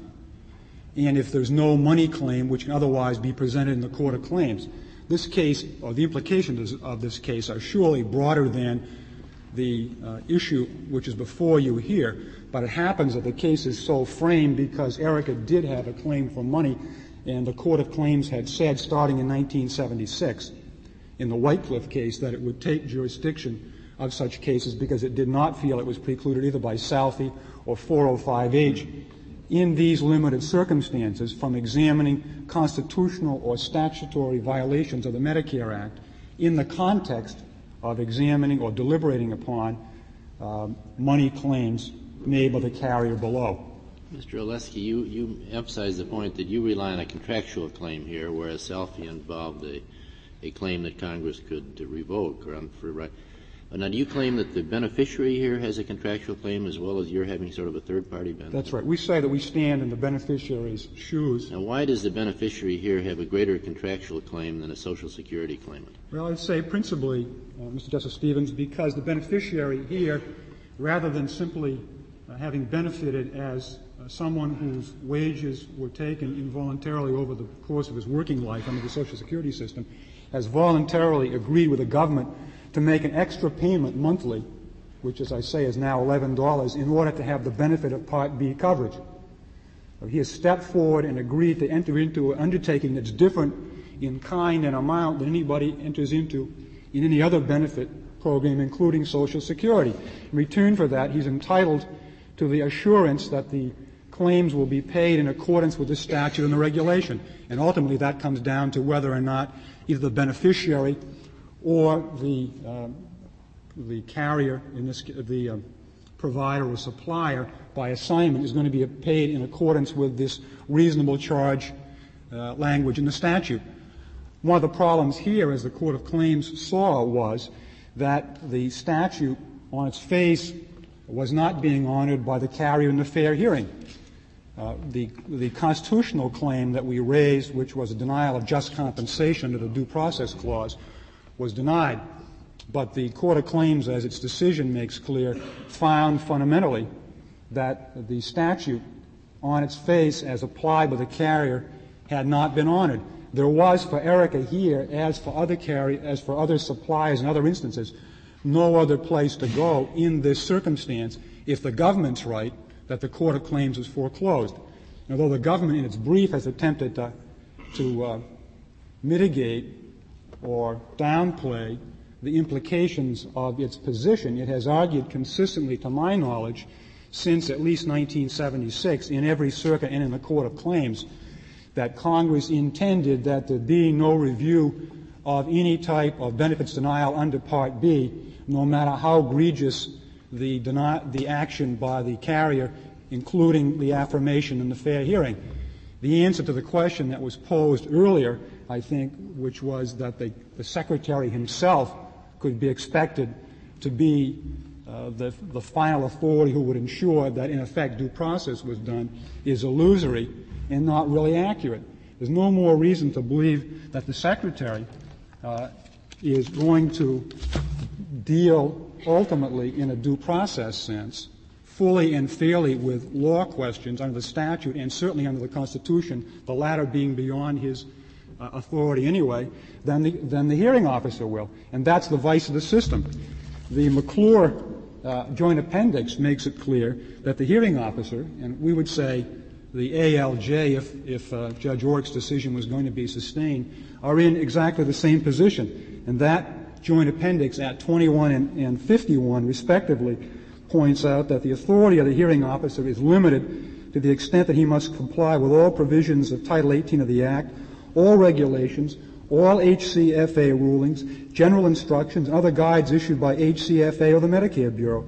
[SPEAKER 7] and if there's no money claim which can otherwise be presented in the Court of Claims. This case, or the implications of this case, are surely broader than the uh, issue which is before you here, but it happens that the case is so framed because Erica did have a claim for money, and the Court of Claims had said starting in nineteen seventy-six in the Whitecliffe case that it would take jurisdiction of such cases because it did not feel it was precluded either by Southie or four oh five H in these limited circumstances from examining constitutional or statutory violations of the Medicare Act in the context of examining or deliberating upon uh, money claims made by the carrier below.
[SPEAKER 4] Mister Oleski, you, you emphasize the point that you rely on a contractual claim here, whereas Southie involved a a claim that Congress could uh, revoke or unfree right. Uh, now, do you claim that the beneficiary here has a contractual claim as well as you're having sort of a third-party benefit?
[SPEAKER 7] That's right. We say that we stand in the beneficiary's shoes.
[SPEAKER 4] Now, why does the beneficiary here have a greater contractual claim than a Social Security claimant?
[SPEAKER 7] Well, I'd say principally, uh, Mister Justice Stevens, because the beneficiary here, rather than simply uh, having benefited as uh, someone whose wages were taken involuntarily over the course of his working life under the Social Security system, has voluntarily agreed with the government to make an extra payment monthly, which, as I say, is now eleven dollars, in order to have the benefit of Part B coverage. He has stepped forward and agreed to enter into an undertaking that's different in kind and amount than anybody enters into in any other benefit program, including Social Security. In return for that, he's entitled to the assurance that the claims will be paid in accordance with the statute and the regulation. And ultimately that comes down to whether or not either the beneficiary or the uh, the carrier, in this the uh, provider or supplier, by assignment is going to be paid in accordance with this reasonable charge uh, language in the statute. One of the problems here, as the Court of Claims saw, was that the statute on its face was not being honored by the carrier in the fair hearing. Uh, the, the constitutional claim that we raised, which was a denial of just compensation under the Due Process Clause, was denied. But the Court of Claims, as its decision makes clear, found fundamentally that the statute on its face, as applied by the carrier, had not been honored. There was for Erica here, as for other carrier, as for other suppliers and other instances, no other place to go in this circumstance if the government's right that the Court of Claims is foreclosed. And although the government in its brief has attempted to, to uh, mitigate or downplay the implications of its position, it has argued consistently, to my knowledge, since at least nineteen seventy-six in every circuit and in the Court of Claims, that Congress intended that there be no review of any type of benefits denial under Part B, no matter how egregious the, deny, the action by the carrier, including the affirmation in the fair hearing. The answer to the question that was posed earlier, I think, which was that the, the Secretary himself could be expected to be uh, the, the final authority who would ensure that, in effect, due process was done, is illusory and not really accurate. There's no more reason to believe that the Secretary uh, is going to deal ultimately in a due process sense fully and fairly with law questions under the statute and certainly under the Constitution, the latter being beyond his uh, authority anyway, than the, than the hearing officer will. And that's the vice of the system. The McClure uh, Joint Appendix makes it clear that the hearing officer, and we would say the A L J, if, if uh, Judge Orrick's decision was going to be sustained, are in exactly the same position. And that Joint Appendix at twenty-one and, and fifty-one, respectively, points out that the authority of the hearing officer is limited to the extent that he must comply with all provisions of Title eighteen of the Act, all regulations, all H C F A rulings, general instructions, and other guides issued by H C F A or the Medicare Bureau.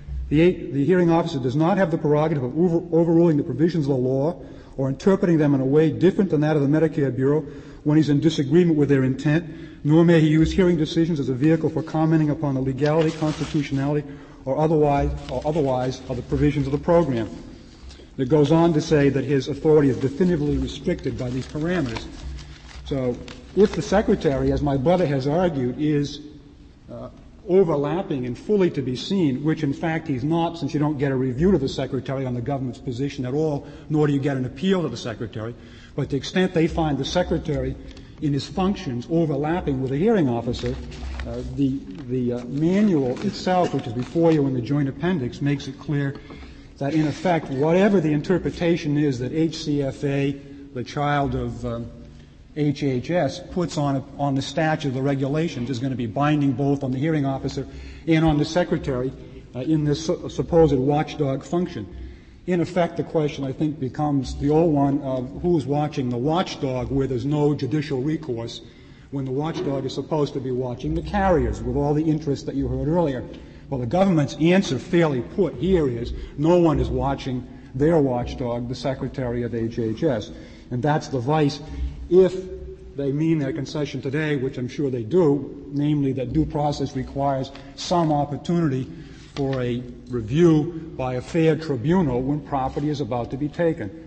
[SPEAKER 7] The, the hearing officer does not have the prerogative of over, overruling the provisions of the law or interpreting them in a way different than that of the Medicare Bureau when he's in disagreement with their intent, nor may he use hearing decisions as a vehicle for commenting upon the legality, constitutionality, or otherwise, or otherwise of the provisions of the program. It goes on to say that his authority is definitively restricted by these parameters. So if the Secretary, as my brother has argued, is uh, overlapping and fully to be seen, which in fact he's not, since you don't get a review to the Secretary on the government's position at all, nor do you get an appeal to the Secretary, but to the extent they find the Secretary in his functions overlapping with the hearing officer, uh, the, the uh, manual itself, which is before you in the Joint Appendix, makes it clear that in effect whatever the interpretation is that H C F A, the child of um, H H S, puts on, a, on the statute of the regulations is going to be binding both on the hearing officer and on the Secretary uh, in this su- supposed watchdog function. In effect, the question, I think, becomes the old one of who's watching the watchdog where there's no judicial recourse when the watchdog is supposed to be watching the carriers with all the interest that you heard earlier. Well, the government's answer fairly put here is no one is watching their watchdog, the Secretary of H H S. And that's the vice if they mean their concession today, which I'm sure they do, namely that due process requires some opportunity for a review by a fair tribunal when property is about to be taken.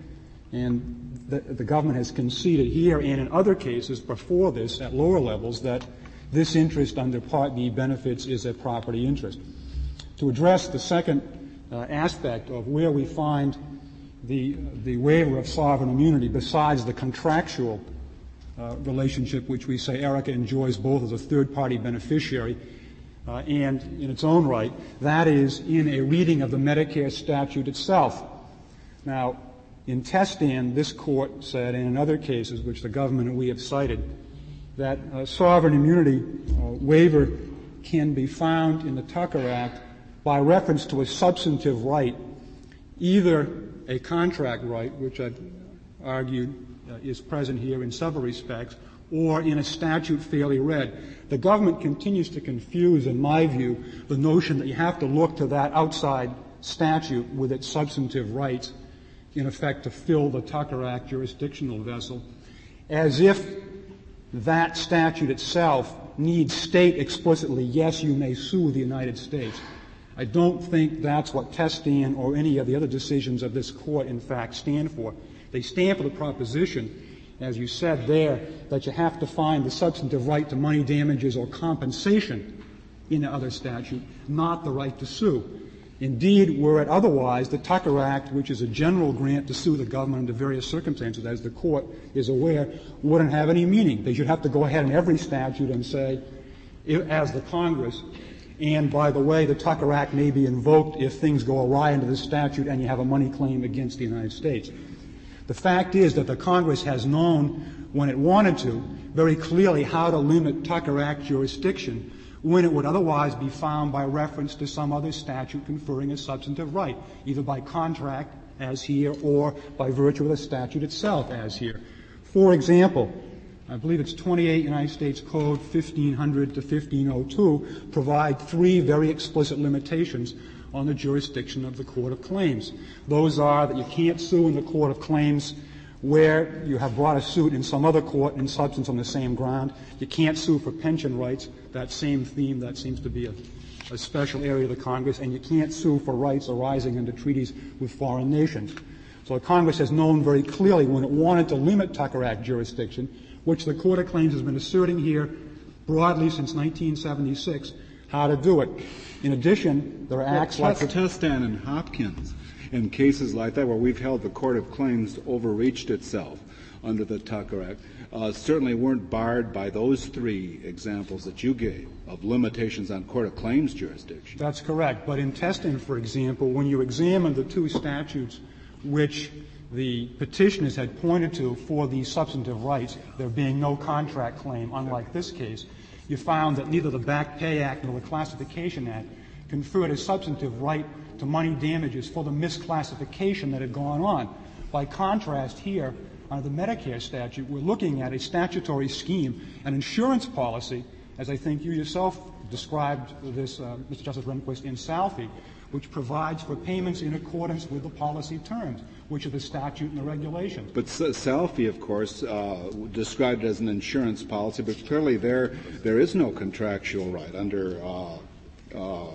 [SPEAKER 7] And the, the government has conceded here and in other cases before this at lower levels that this interest under Part B benefits is a property interest. To address the second uh, aspect of where we find the, the waiver of sovereign immunity besides the contractual uh, relationship which we say Erica enjoys both as a third-party beneficiary Uh, and in its own right, that is in a reading of the Medicare statute itself. Now, in Testan, this Court said, and in other cases which the government and we have cited, that uh, sovereign immunity uh, waiver can be found in the Tucker Act by reference to a substantive right, either a contract right, which I've argued uh, is present here in several respects, or in a statute fairly read. The government continues to confuse, in my view, the notion that you have to look to that outside statute with its substantive rights, in effect, to fill the Tucker Act jurisdictional vessel, as if that statute itself needs state explicitly, yes, you may sue the United States. I don't think that's what Testan or any of the other decisions of this Court, in fact, stand for. They stand for the proposition, as you said there, that you have to find the substantive right to money damages or compensation in the other statute, not the right to sue. Indeed, were it otherwise, the Tucker Act, which is a general grant to sue the government under various circumstances, as the Court is aware, wouldn't have any meaning. They should have to go ahead in every statute and say, as the Congress, and by the way, the Tucker Act may be invoked if things go awry under the statute and you have a money claim against the United States. The fact is that the Congress has known, when it wanted to, very clearly how to limit Tucker Act jurisdiction when it would otherwise be found by reference to some other statute conferring a substantive right, either by contract, as here, or by virtue of the statute itself, as here. For example, I believe it's twenty-eight United States Code fifteen hundred to fifteen oh two provide three very explicit limitations on the jurisdiction of the Court of Claims. Those are that you can't sue in the Court of Claims where you have brought a suit in some other court in substance on the same ground. You can't sue for pension rights, that same theme that seems to be a, a special area of the Congress, and you can't sue for rights arising under treaties with foreign nations. So Congress has known very clearly when it wanted to limit Tucker Act jurisdiction, which the Court of Claims has been asserting here broadly since nineteen seventy-six, how to do it. In addition, there are well, acts like
[SPEAKER 8] Testan and Hopkins in cases like that where we've held the Court of Claims overreached itself under the Tucker Act, uh, certainly weren't barred by those three examples that you gave of limitations on Court of Claims jurisdiction.
[SPEAKER 7] That's correct. But in Testan, for example, when you examine the two statutes which the petitioners had pointed to for these substantive rights, there being no contract claim, unlike this case, you found that neither the Back Pay Act nor the Classification Act conferred a substantive right to money damages for the misclassification that had gone on. By contrast, here, under the Medicare statute, we're looking at a statutory scheme, an insurance policy, as I think you yourself described this, uh, Mister Justice Rehnquist, in Salphy, which provides for payments in accordance with the policy terms, which are the statute and the regulations.
[SPEAKER 8] But Salphy, of course, uh, described it as an insurance policy, but clearly there there is no contractual right under uh, uh,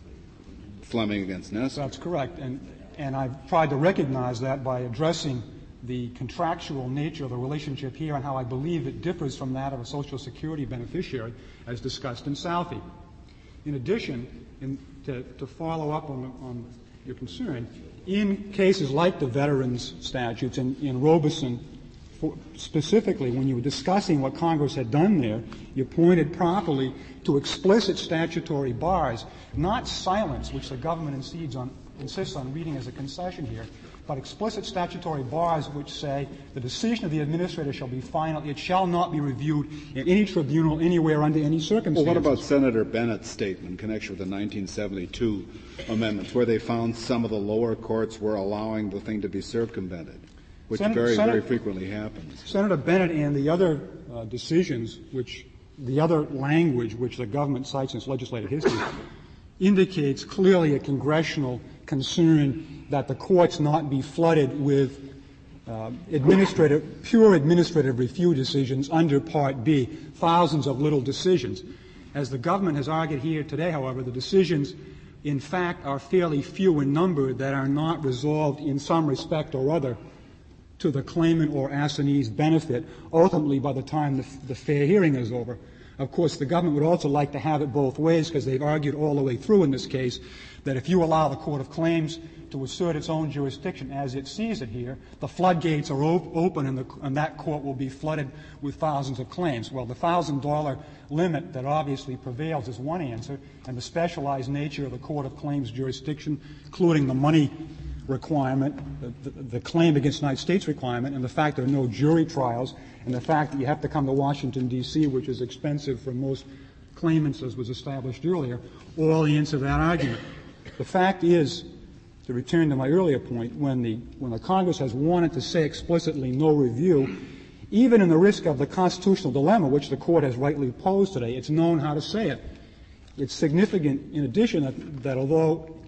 [SPEAKER 8] Fleming against Ness.
[SPEAKER 7] That's correct, and and I've tried to recognize that by addressing the contractual nature of the relationship here and how I believe it differs from that of a Social Security beneficiary, as discussed in Salphy. In addition, in, to, to follow up on, on your concern, in cases like the veterans statutes and in Robeson, for, specifically when you were discussing what Congress had done there, you pointed properly to explicit statutory bars, not silence, which the government insists on, insists on reading as a concession here, but explicit statutory bars which say the decision of the administrator shall be final. It shall not be reviewed in any tribunal anywhere under any circumstances.
[SPEAKER 8] Well, what about Senator Bennett's statement in connection with the nineteen seventy-two amendments, where they found some of the lower courts were allowing the thing to be circumvented, which Sen- very, Senator, very frequently happens?
[SPEAKER 7] Senator Bennett and the other uh, decisions, which the other language which the government cites in its legislative history, indicates clearly a congressional concern that the courts not be flooded with uh, administrative, pure administrative review decisions under Part B, thousands of little decisions. As the government has argued here today, however, the decisions, in fact, are fairly few in number that are not resolved in some respect or other to the claimant or assignee's benefit, ultimately by the time the, the fair hearing is over. Of course, the government would also like to have it both ways, because they've argued all the way through in this case that if you allow the Court of Claims to assert its own jurisdiction as it sees it here, the floodgates are op- open and, the, and that court will be flooded with thousands of claims. Well, the one thousand dollars limit that obviously prevails is one answer, and the specialized nature of the Court of Claims jurisdiction, including the money requirement, the, the, the claim against the United States requirement, and the fact there are no jury trials, and the fact that you have to come to Washington, D C, which is expensive for most claimants, as was established earlier, all answer that argument. The fact is, to return to my earlier point, when the, when the Congress has wanted to say explicitly no review, even in the risk of the constitutional dilemma, which the Court has rightly posed today, it's known how to say it. It's significant, in addition, that, that although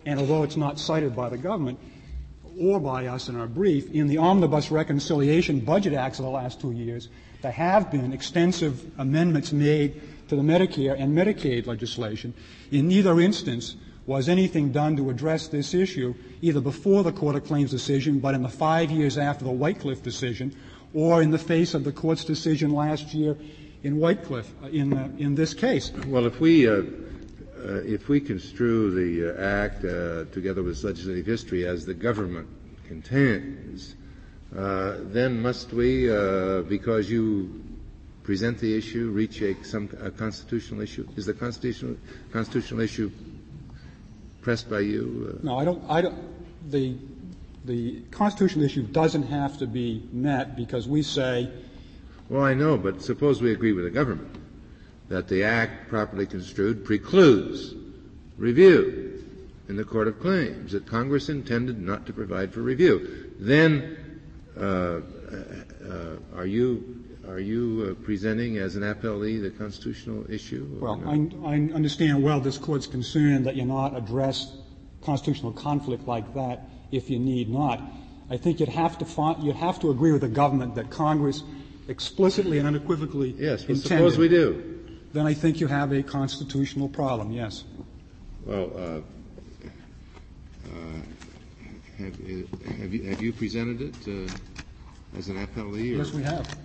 [SPEAKER 7] and although it's not cited by the government or by us in our brief, in the Omnibus Reconciliation Budget Acts of the last two years, there have been extensive amendments made to the Medicare and Medicaid legislation. In neither instance was anything done to address this issue, either before the Court of Claims decision, but in the five years after the Whitecliffe decision, or in the face of the Court's decision last year in Whitecliffe, uh, in, uh, in this case.
[SPEAKER 5] Well, if we, uh, uh, if we construe the uh, Act uh, together with legislative history as the government contends, uh, then must we, uh, because you present the issue, reach a, some a constitutional issue? Is the constitutional, constitutional issue pressed by you? Uh,
[SPEAKER 7] no, I don't. I don't. The the constitutional issue doesn't have to be met because we say.
[SPEAKER 5] Well, I know, but suppose we agree with the government that the Act, properly construed, precludes review in the Court of Claims, that Congress intended not to provide for review. Then, uh, uh, are you are you uh, presenting as an appellee the constitutional issue?
[SPEAKER 7] Well, I, I understand well this Court's concern that you not address constitutional conflict like that if you need not. I think you'd have to find, you'd have to agree with the government that Congress explicitly and unequivocally
[SPEAKER 5] yes, but
[SPEAKER 7] intended.
[SPEAKER 5] Suppose we do.
[SPEAKER 7] Then I think you have a constitutional problem. Yes.
[SPEAKER 5] Well, uh, uh, have, have you have you presented it uh, as an appellee? Or?
[SPEAKER 7] Yes, we have.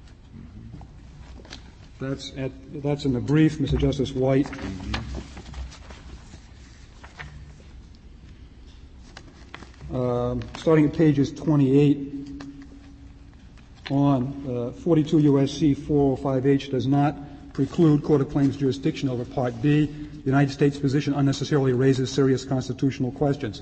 [SPEAKER 7] That's at, that's in the brief, Mister Justice White.
[SPEAKER 5] Mm-hmm.
[SPEAKER 7] Um, starting at pages twenty-eight on uh, forty-two U S C four oh five H does not preclude Court of Claims jurisdiction over Part B. The United States position unnecessarily raises serious constitutional questions.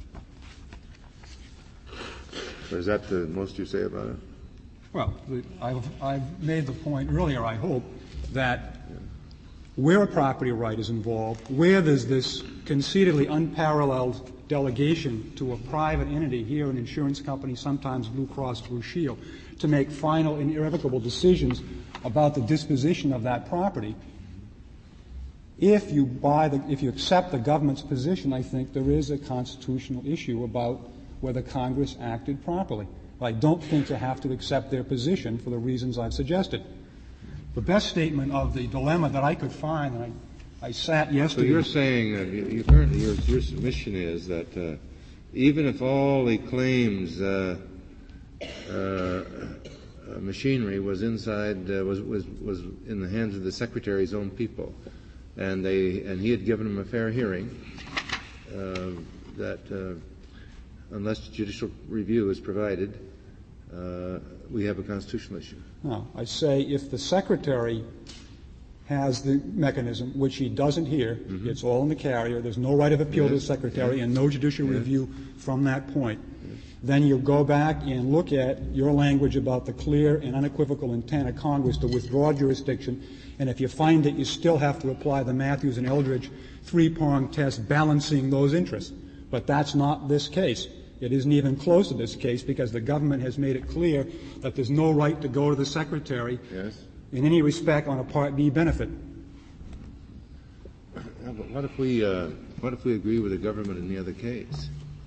[SPEAKER 5] So is that the most you say about it?
[SPEAKER 7] Well, the, I've, I've made the point earlier, I hope, that where a property right is involved, where there's this conceitedly unparalleled delegation to a private entity, here an insurance company, sometimes Blue Cross Blue Shield, to make final and irrevocable decisions about the disposition of that property. If you buy the, if you accept the government's position, I think there is a constitutional issue about whether Congress acted properly. I don't think you have to accept their position for the reasons I've suggested. The best statement of the dilemma that I could find, and I, I sat yesterday.
[SPEAKER 5] So you're saying that you, you currently your, your submission is that uh, even if all the claims uh, uh, uh, machinery was inside uh, was was was in the hands of the Secretary's own people, and they and he had given them a fair hearing, uh, that uh, unless judicial review is provided, uh, we have a constitutional issue.
[SPEAKER 7] No, I say if the Secretary has the mechanism, which he doesn't here, mm-hmm. It's all in the carrier, there's no right of appeal yes. to the Secretary yes. and no judicial yes. review from that point, yes. then you go back and look at your language about the clear and unequivocal intent of Congress to withdraw jurisdiction, and if you find that you still have to apply the Matthews and Eldridge three-pronged test balancing those interests. But that's not this case. It isn't even close to this case because the government has made it clear that there's no right to go to the Secretary
[SPEAKER 5] yes.
[SPEAKER 7] in any respect on a Part B benefit.
[SPEAKER 5] What if we uh, what if we agree with the government in the other case?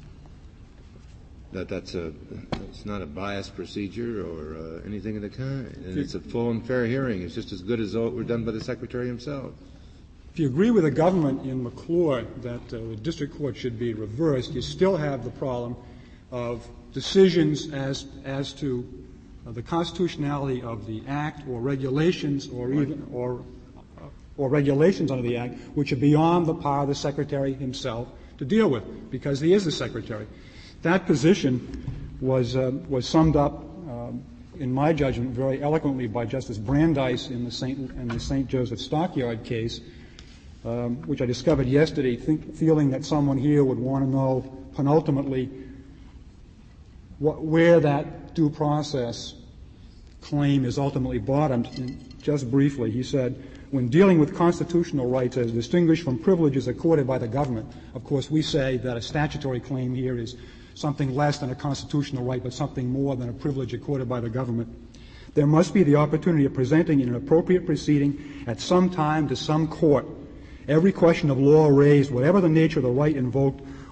[SPEAKER 5] That that's a it's not a biased procedure or uh, anything of the kind, and it's a full and fair hearing. It's just as good as though it were done by the Secretary himself.
[SPEAKER 7] If you agree with the government in McClure that uh, the district court should be reversed, you still have the problem of decisions as as to uh, the constitutionality of the act or regulations or right. even or uh, or regulations under the act which are beyond the power of the Secretary himself to deal with, because he is the Secretary. That position was uh, was summed up, um, in my judgment, very eloquently by Justice Brandeis in the Saint in the Saint Joseph Stockyard case. Um, which I discovered yesterday, think, feeling that someone here would want to know penultimately what, where that due process claim is ultimately bottomed. And just briefly, he said, when dealing with constitutional rights as distinguished from privileges accorded by the government, of course we say that a statutory claim here is something less than a constitutional right, but something more than a privilege accorded by the government. There must be the opportunity of presenting in an appropriate proceeding at some time to some court every question of law raised, whatever the nature of the right invoked,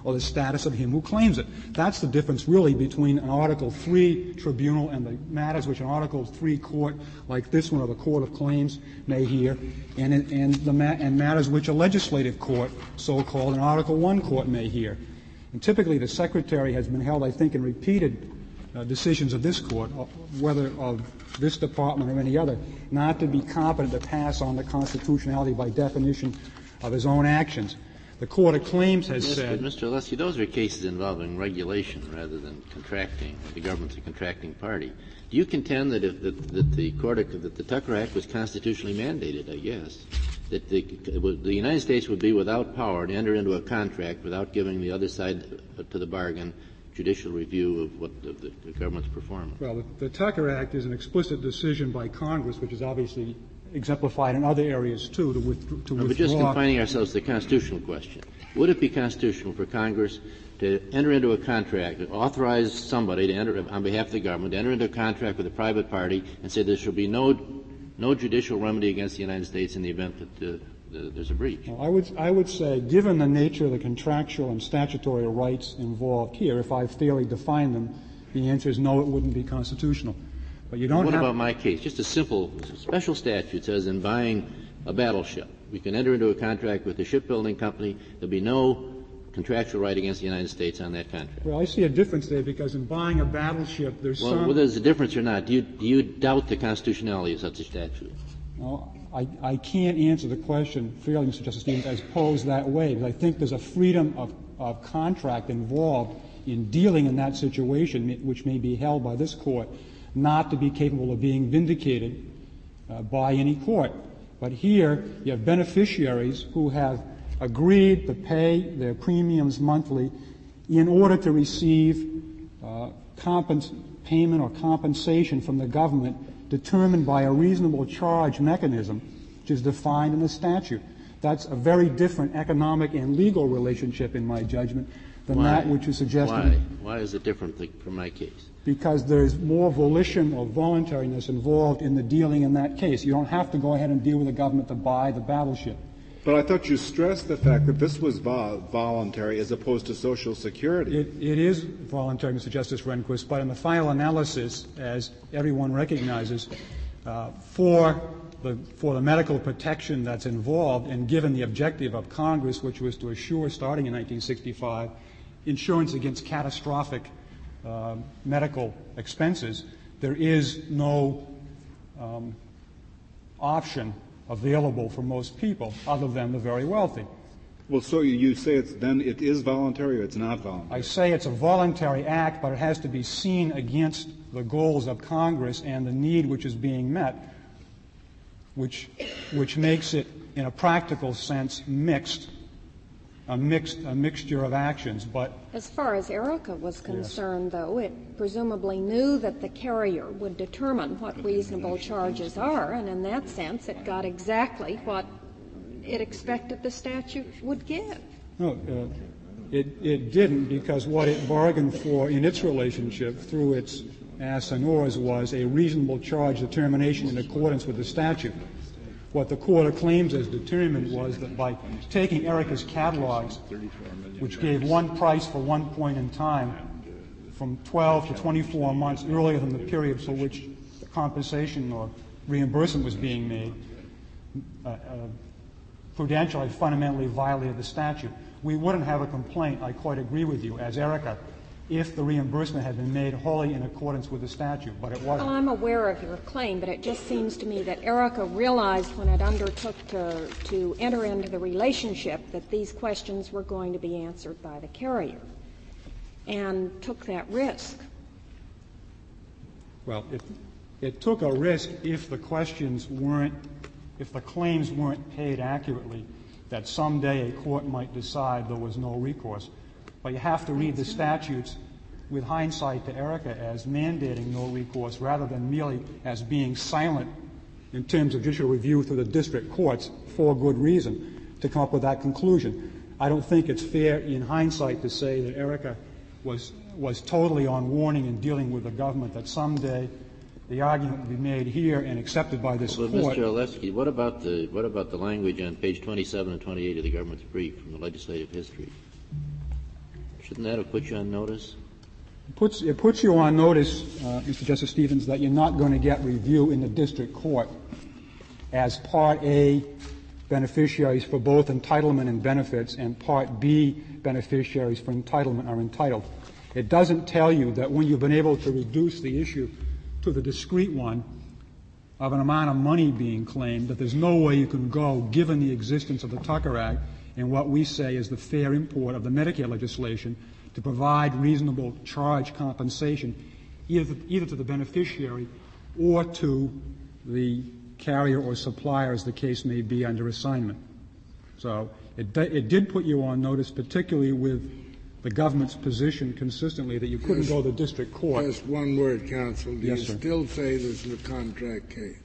[SPEAKER 7] or the status of him who claims it. That's the difference really between an Article three tribunal and the matters which an Article three court like this one or the Court of Claims may hear, and, and, the ma- and matters which a legislative court, so-called an Article one court, may hear. And typically the Secretary has been held, I think, in repeated uh, decisions of this court, whether of this department or any other, not to be competent to pass on the constitutionality by definition of his own actions. The Court of Claims has
[SPEAKER 4] yes,
[SPEAKER 7] said...
[SPEAKER 4] But Mister Alessi, those are cases involving regulation rather than contracting. The government's a contracting party. Do you contend that if the, that the Court of, that the Tucker Act was constitutionally mandated, I guess, that the, the United States would be without power to enter into a contract without giving the other side to the bargain judicial review of what the, the, the government's performing?
[SPEAKER 7] Well, the, the Tucker Act is an explicit decision by Congress, which is obviously exemplified in other areas, too, to, with, to
[SPEAKER 4] no,
[SPEAKER 7] withdraw.
[SPEAKER 4] But just confining ourselves to the constitutional question. Would it be constitutional for Congress to enter into a contract, to authorize somebody to enter, on behalf of the government, to enter into a contract with a private party and say there shall be no no judicial remedy against the United States in the event that uh, the, there's a breach?
[SPEAKER 7] Well, I would, I would say, given the nature of the contractual and statutory rights involved here, if I fairly define them, the answer is no, it wouldn't be constitutional. But you don't
[SPEAKER 4] what
[SPEAKER 7] have
[SPEAKER 4] about my case? Just a simple, special statute says in buying a battleship, we can enter into a contract with the shipbuilding company. There'll be no contractual right against the United States on that contract.
[SPEAKER 7] Well, I see a difference there because in buying a battleship, there's
[SPEAKER 4] well,
[SPEAKER 7] some...
[SPEAKER 4] Whether there's a difference or not, do you, do you doubt the constitutionality of such a statute?
[SPEAKER 7] No, I, I can't answer the question fairly, Mister Justice Stevens, as posed that way. But I think there's a freedom of, of contract involved in dealing in that situation, which may be held by this court not to be capable of being vindicated uh, by any court. But here, you have beneficiaries who have agreed to pay their premiums monthly in order to receive uh, compens- payment or compensation from the government determined by a reasonable charge mechanism, which is defined in the statute. That's a very different economic and legal relationship, in my judgment, than
[SPEAKER 4] Why?
[SPEAKER 7] that which is suggested.
[SPEAKER 4] Why? Why is it different from my case?
[SPEAKER 7] Because there's more volition or voluntariness involved in the dealing in that case. You don't have to go ahead and deal with the government to buy the battleship.
[SPEAKER 8] But I thought you stressed the fact that this was vo- voluntary as opposed to Social Security.
[SPEAKER 7] It, it is voluntary, Mister Justice Rehnquist, but in the final analysis, as everyone recognizes, uh, for the for the medical protection that's involved, and given the objective of Congress, which was to assure, starting in nineteen sixty-five, insurance against catastrophic uh, medical expenses, there is no um, option available for most people other than the very wealthy.
[SPEAKER 8] Well, so you say it's then it is voluntary or it's not voluntary?
[SPEAKER 7] I say it's a voluntary act, but it has to be seen against the goals of Congress and the need which is being met, which which makes it, in a practical sense, mixed, a mixed a mixture of actions. But
[SPEAKER 6] as far as Erica was concerned, yes. though, it presumably knew that the carrier would determine what reasonable charges are, and in that sense, it got exactly what it expected the statute would give.
[SPEAKER 7] No, uh, it it didn't, because what it bargained for in its relationship through its assignors was a reasonable charge determination in accordance with the statute. What the Court of Claims has determined was that by taking Erica's catalogs, which gave one price for one point in time, from twelve to twenty-four months earlier than the period for which compensation or reimbursement was being made, uh, uh, Prudential had fundamentally violated the statute. We wouldn't have a complaint, I quite agree with you, as Erica, if the reimbursement had been made wholly in accordance with the statute, but it wasn't.
[SPEAKER 6] Well, I'm aware of your claim, but it just seems to me that Erica realized when it undertook to, to enter into the relationship that these questions were going to be answered by the carrier, and took that risk.
[SPEAKER 7] Well, it, it took a risk if the questions weren't, if the claims weren't paid accurately, that someday a court might decide there was no recourse. But you have to read the statutes with hindsight to Erica as mandating no recourse rather than merely as being silent in terms of judicial review through the district courts for good reason to come up with that conclusion. I don't think it's fair in hindsight to say that Erica was was totally on warning in dealing with the government, that someday the argument would be made here and accepted by this
[SPEAKER 4] well,
[SPEAKER 7] court.
[SPEAKER 4] Mister Olewski, what about the what about the language on page twenty-seven and twenty-eight of the government's brief from the legislative history? Shouldn't that have put you on notice?
[SPEAKER 7] It puts, it puts you on notice, uh, Mister Justice Stevens, that you're not going to get review in the district court as Part A beneficiaries for both entitlement and benefits and Part B beneficiaries for entitlement are entitled. It doesn't tell you that when you've been able to reduce the issue to the discrete one of an amount of money being claimed, that there's no way you can go, given the existence of the Tucker Act and what we say is the fair import of the Medicare legislation, to provide reasonable charge compensation either, either to the beneficiary or to the carrier or supplier, as the case may be, under assignment. So it, it did put you on notice, particularly with the government's position consistently that you couldn't
[SPEAKER 9] just,
[SPEAKER 7] go to the district court.
[SPEAKER 9] Just one word, counsel. Do
[SPEAKER 7] yes,
[SPEAKER 9] you
[SPEAKER 7] sir.
[SPEAKER 9] still say this is a contract case?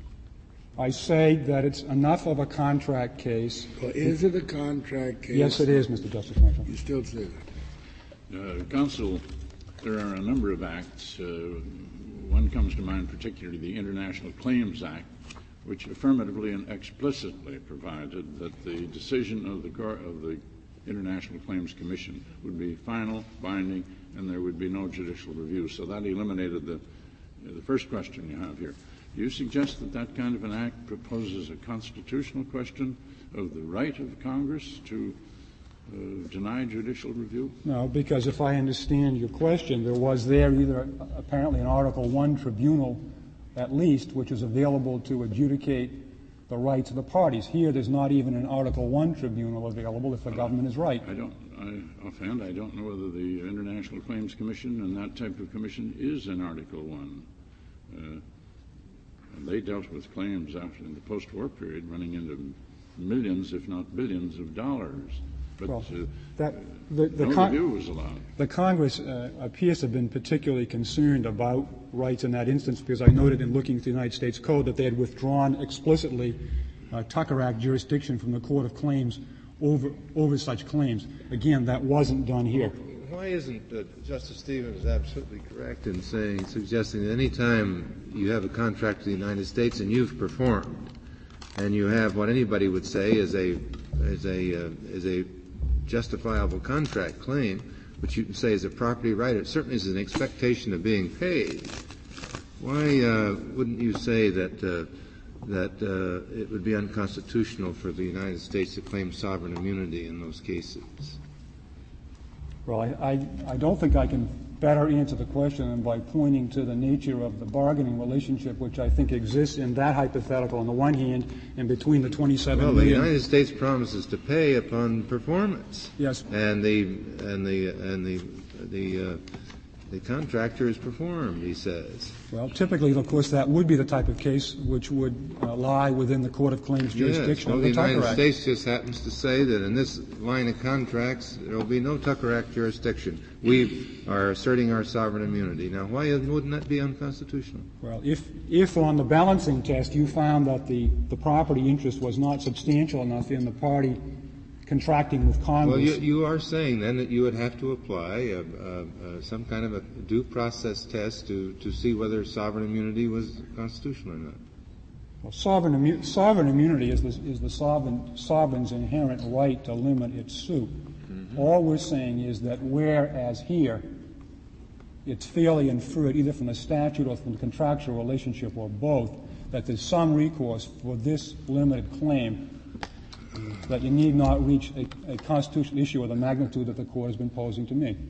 [SPEAKER 7] I say that it's enough of a contract case.
[SPEAKER 9] Well, is it a contract case?
[SPEAKER 7] Yes, it is, Mister Justice Marshall.
[SPEAKER 9] You still say that?
[SPEAKER 1] Uh, Counsel, there are a number of acts. Uh, one comes to mind, particularly the International Claims Act, which affirmatively and explicitly provided that the decision of the, of the International Claims Commission would be final, binding, and there would be no judicial review. So that eliminated the, the first question you have here. Do you suggest that that kind of an act proposes a constitutional question of the right of Congress to uh, deny judicial review?
[SPEAKER 7] No, because if I understand your question, there was there either uh, apparently an Article One tribunal, at least, which is available to adjudicate the rights of the parties. Here, there's not even an Article One tribunal available if the government is right.
[SPEAKER 1] I don't, I, offhand, I don't know whether the International Claims Commission and that type of commission is in Article One. Uh, and they dealt with claims after in the post-war period running into millions, if not billions, of dollars. But
[SPEAKER 7] well,
[SPEAKER 1] uh,
[SPEAKER 7] that, the, the
[SPEAKER 1] no
[SPEAKER 7] con-
[SPEAKER 1] review was allowed.
[SPEAKER 7] The Congress uh, appears to have been particularly concerned about rights in that instance, because I noted in looking at the United States Code that they had withdrawn explicitly uh, Tucker Act jurisdiction from the Court of Claims over over such claims. Again, that wasn't done here.
[SPEAKER 5] Why isn't uh, Justice Stevens absolutely correct in saying, suggesting that any time you have a contract with the United States and you've performed, and you have what anybody would say is a is a uh, is a justifiable contract claim, which you can say is a property right, it certainly is an expectation of being paid. Why uh, wouldn't you say that uh, that uh, it would be unconstitutional for the United States to claim sovereign immunity in those cases?
[SPEAKER 7] Well, I, I, I don't think I can better answer the question than by pointing to the nature of the bargaining relationship, which I think exists in that hypothetical on the one hand and between the twenty-seven
[SPEAKER 5] well,
[SPEAKER 7] million.
[SPEAKER 5] the United States promises to pay upon performance.
[SPEAKER 7] Yes.
[SPEAKER 5] And the and the and the the uh, the contractor is performed, he says.
[SPEAKER 7] Well, typically, of course, that would be the type of case which would uh, lie within the Court of Claims jurisdiction
[SPEAKER 5] yes. Well,
[SPEAKER 7] of the,
[SPEAKER 5] the
[SPEAKER 7] Tucker
[SPEAKER 5] United
[SPEAKER 7] Act.
[SPEAKER 5] States just happens to say that in this line of contracts there will be no Tucker Act jurisdiction. We are asserting our sovereign immunity. Now, why wouldn't that be unconstitutional?
[SPEAKER 7] Well, if if on the balancing test you found that the, the property interest was not substantial enough in the party contracting with Congress.
[SPEAKER 5] Well, you, you are saying then that you would have to apply a, a, a, some kind of a due process test to, to see whether sovereign immunity was constitutional or not.
[SPEAKER 7] Well, sovereign, immu- sovereign immunity is the, is the sovereign, sovereign's inherent right to limit its suit. Mm-hmm. All we're saying is that whereas here it's fairly inferred either from the statute or from the contractual relationship or both that there's some recourse for this limited claim, that you need not reach a, a constitutional issue of the magnitude that the Court has been posing to me.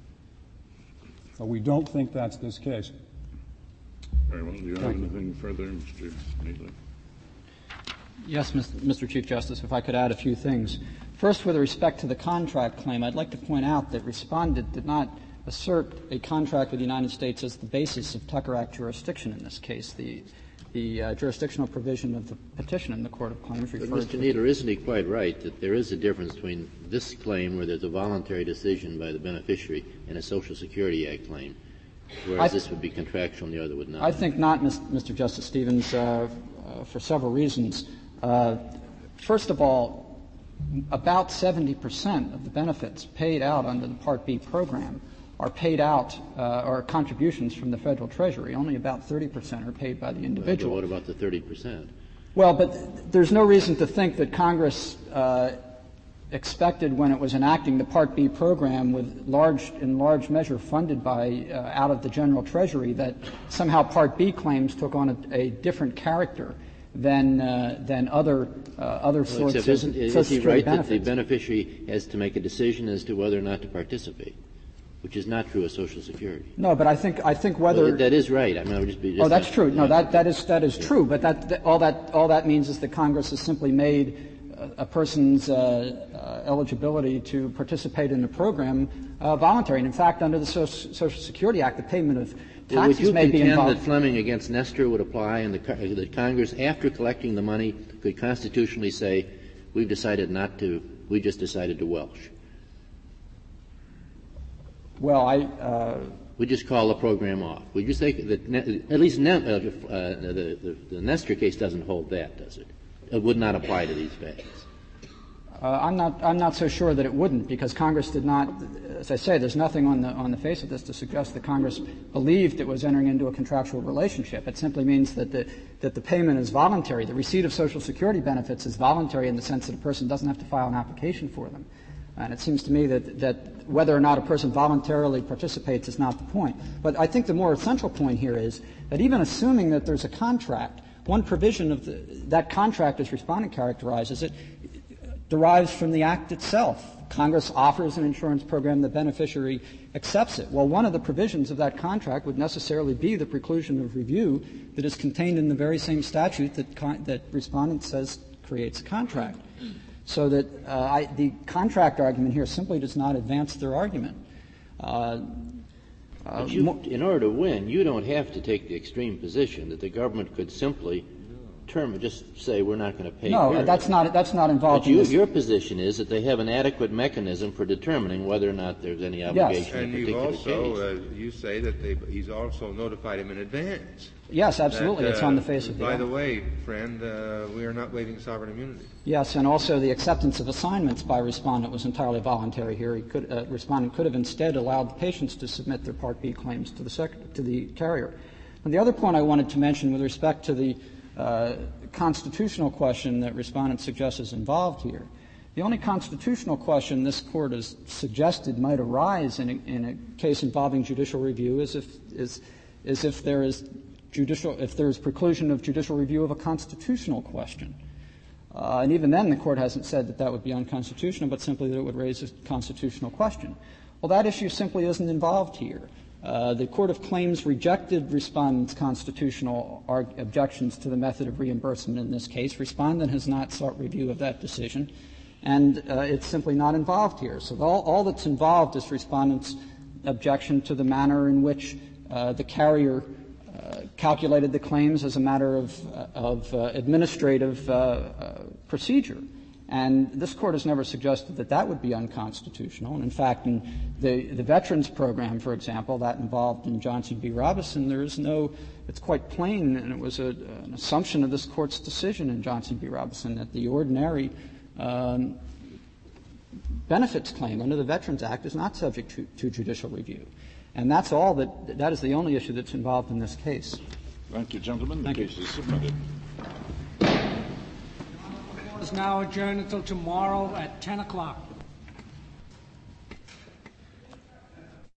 [SPEAKER 7] So we don't think that's this case.
[SPEAKER 1] Very well. Do you have
[SPEAKER 7] Thank
[SPEAKER 1] anything
[SPEAKER 7] you.
[SPEAKER 1] further, Mister Needley?
[SPEAKER 2] Yes, Mister Chief Justice, if I could add a few things. First, with respect to the contract claim, I'd like to point out that Respondent did not assert a contract with the United States as the basis of Tucker Act jurisdiction in this case. The The uh, jurisdictional provision of the petition in the Court of Claims referred
[SPEAKER 4] but Mister
[SPEAKER 2] to.
[SPEAKER 4] Needler, isn't he quite right that there is a difference between this claim where there's a voluntary decision by the beneficiary and a Social Security Act claim, whereas th- this would be contractual and the other would not?
[SPEAKER 2] I think not, Mister Justice Stevens, uh, uh, for several reasons. Uh, first of all, about seventy percent of the benefits paid out under the Part B program are paid out uh, or contributions from the federal treasury. Only about thirty percent are paid by the individual.
[SPEAKER 4] Well, but what about the thirty percent?
[SPEAKER 2] Well, but th- there's no reason to think that Congress uh, expected when it was enacting the Part B program with large, in large measure funded by, uh, out of the general treasury, that somehow Part B claims took on a, a different character than, uh, than other, uh, other
[SPEAKER 4] well,
[SPEAKER 2] sorts
[SPEAKER 4] except
[SPEAKER 2] of
[SPEAKER 4] isn't,
[SPEAKER 2] Social
[SPEAKER 4] isn't he
[SPEAKER 2] Security
[SPEAKER 4] right
[SPEAKER 2] benefits.
[SPEAKER 4] that the beneficiary has to make a decision as to whether or not to participate, which is not true of Social Security?
[SPEAKER 2] No, but I think, I think whether.
[SPEAKER 4] Well, that is right. I mean, I would just be just
[SPEAKER 2] Oh, that's
[SPEAKER 4] not,
[SPEAKER 2] true. No, that, that is, that is
[SPEAKER 4] yeah.
[SPEAKER 2] true. But that, that, all that, all that means is that Congress has simply made a, a person's, uh, uh, eligibility to participate in the program, uh, voluntary. And in fact, under the Social, Social Security Act, the payment of taxes
[SPEAKER 4] well, would you
[SPEAKER 2] may be
[SPEAKER 4] contend
[SPEAKER 2] involved.
[SPEAKER 4] that Fleming against Nestor would apply and the, the Congress, after collecting the money, could constitutionally say, we've decided not to, we just decided to Welsh?
[SPEAKER 2] Well, I, uh,
[SPEAKER 4] we just call the program off. Would you say that ne- at least ne- uh, uh, the, the, the Nestor case doesn't hold that, does it? It would not apply to these facts.
[SPEAKER 2] Uh, I'm not. I'm not so sure that it wouldn't, because Congress did not. As I say, there's nothing on the on the face of this to suggest that Congress believed it was entering into a contractual relationship. It simply means that the that the payment is voluntary. The receipt of Social Security benefits is voluntary in the sense that a person doesn't have to file an application for them. And it seems to me that that whether or not a person voluntarily participates is not the point. But I think the more essential point here is that even assuming that there's a contract, one provision of the, that contract, as Respondent characterizes it, derives from the Act itself. Congress offers an insurance program, the beneficiary accepts it. Well, one of the provisions of that contract would necessarily be the preclusion of review that is contained in the very same statute that, con- that Respondent says creates a contract. So that uh, I, the contract argument here simply does not advance their argument. Uh,
[SPEAKER 4] But you, in order to win, you don't have to take the extreme position that the government could simply term just say we're not going to pay.
[SPEAKER 2] No,
[SPEAKER 4] period.
[SPEAKER 2] that's not that's not involved.
[SPEAKER 4] But you,
[SPEAKER 2] in this.
[SPEAKER 4] Your position is that they have an adequate mechanism for determining whether or not there's any obligation
[SPEAKER 2] Yes.
[SPEAKER 4] in a
[SPEAKER 5] And you've
[SPEAKER 4] particular
[SPEAKER 5] also,
[SPEAKER 4] case.
[SPEAKER 5] uh, you say that they, he's also notified him in advance.
[SPEAKER 2] Yes, absolutely.
[SPEAKER 5] That, uh,
[SPEAKER 2] it's on the face of the
[SPEAKER 5] By
[SPEAKER 2] act.
[SPEAKER 5] the way, friend, uh, we are not waiving sovereign immunity.
[SPEAKER 2] Yes, and also the acceptance of assignments by Respondent was entirely voluntary here. He could, uh, Respondent could have instead allowed the patients to submit their Part B claims to the sec- to the carrier. And the other point I wanted to mention with respect to the uh, constitutional question that Respondent suggests is involved here, the only constitutional question this Court has suggested might arise in a, in a case involving judicial review is if is is if there is judicial if there is preclusion of judicial review of a constitutional question. Uh, and even then, the Court hasn't said that that would be unconstitutional, but simply that it would raise a constitutional question. Well, that issue simply isn't involved here. Uh, the Court of Claims rejected Respondent's constitutional arg- objections to the method of reimbursement in this case. Respondent has not sought review of that decision, and uh, it's simply not involved here. So all, all that's involved is Respondent's objection to the manner in which uh, the carrier Uh, calculated the claims as a matter of, uh, of uh, administrative uh, uh, procedure. And this Court has never suggested that that would be unconstitutional. And in fact, in the, the Veterans Program, for example, that involved in Johnson v. Robinson, there is no — it's quite plain, and it was a, an assumption of this Court's decision in Johnson v. Robinson that the ordinary um, benefits claim under the Veterans Act is not subject to, to judicial review. And that's all that — that is the only issue that's involved in this case.
[SPEAKER 1] Thank you, gentlemen.
[SPEAKER 2] Thank
[SPEAKER 1] the
[SPEAKER 2] you.
[SPEAKER 1] case is submitted.
[SPEAKER 10] The Court is now adjourned until tomorrow at ten o'clock.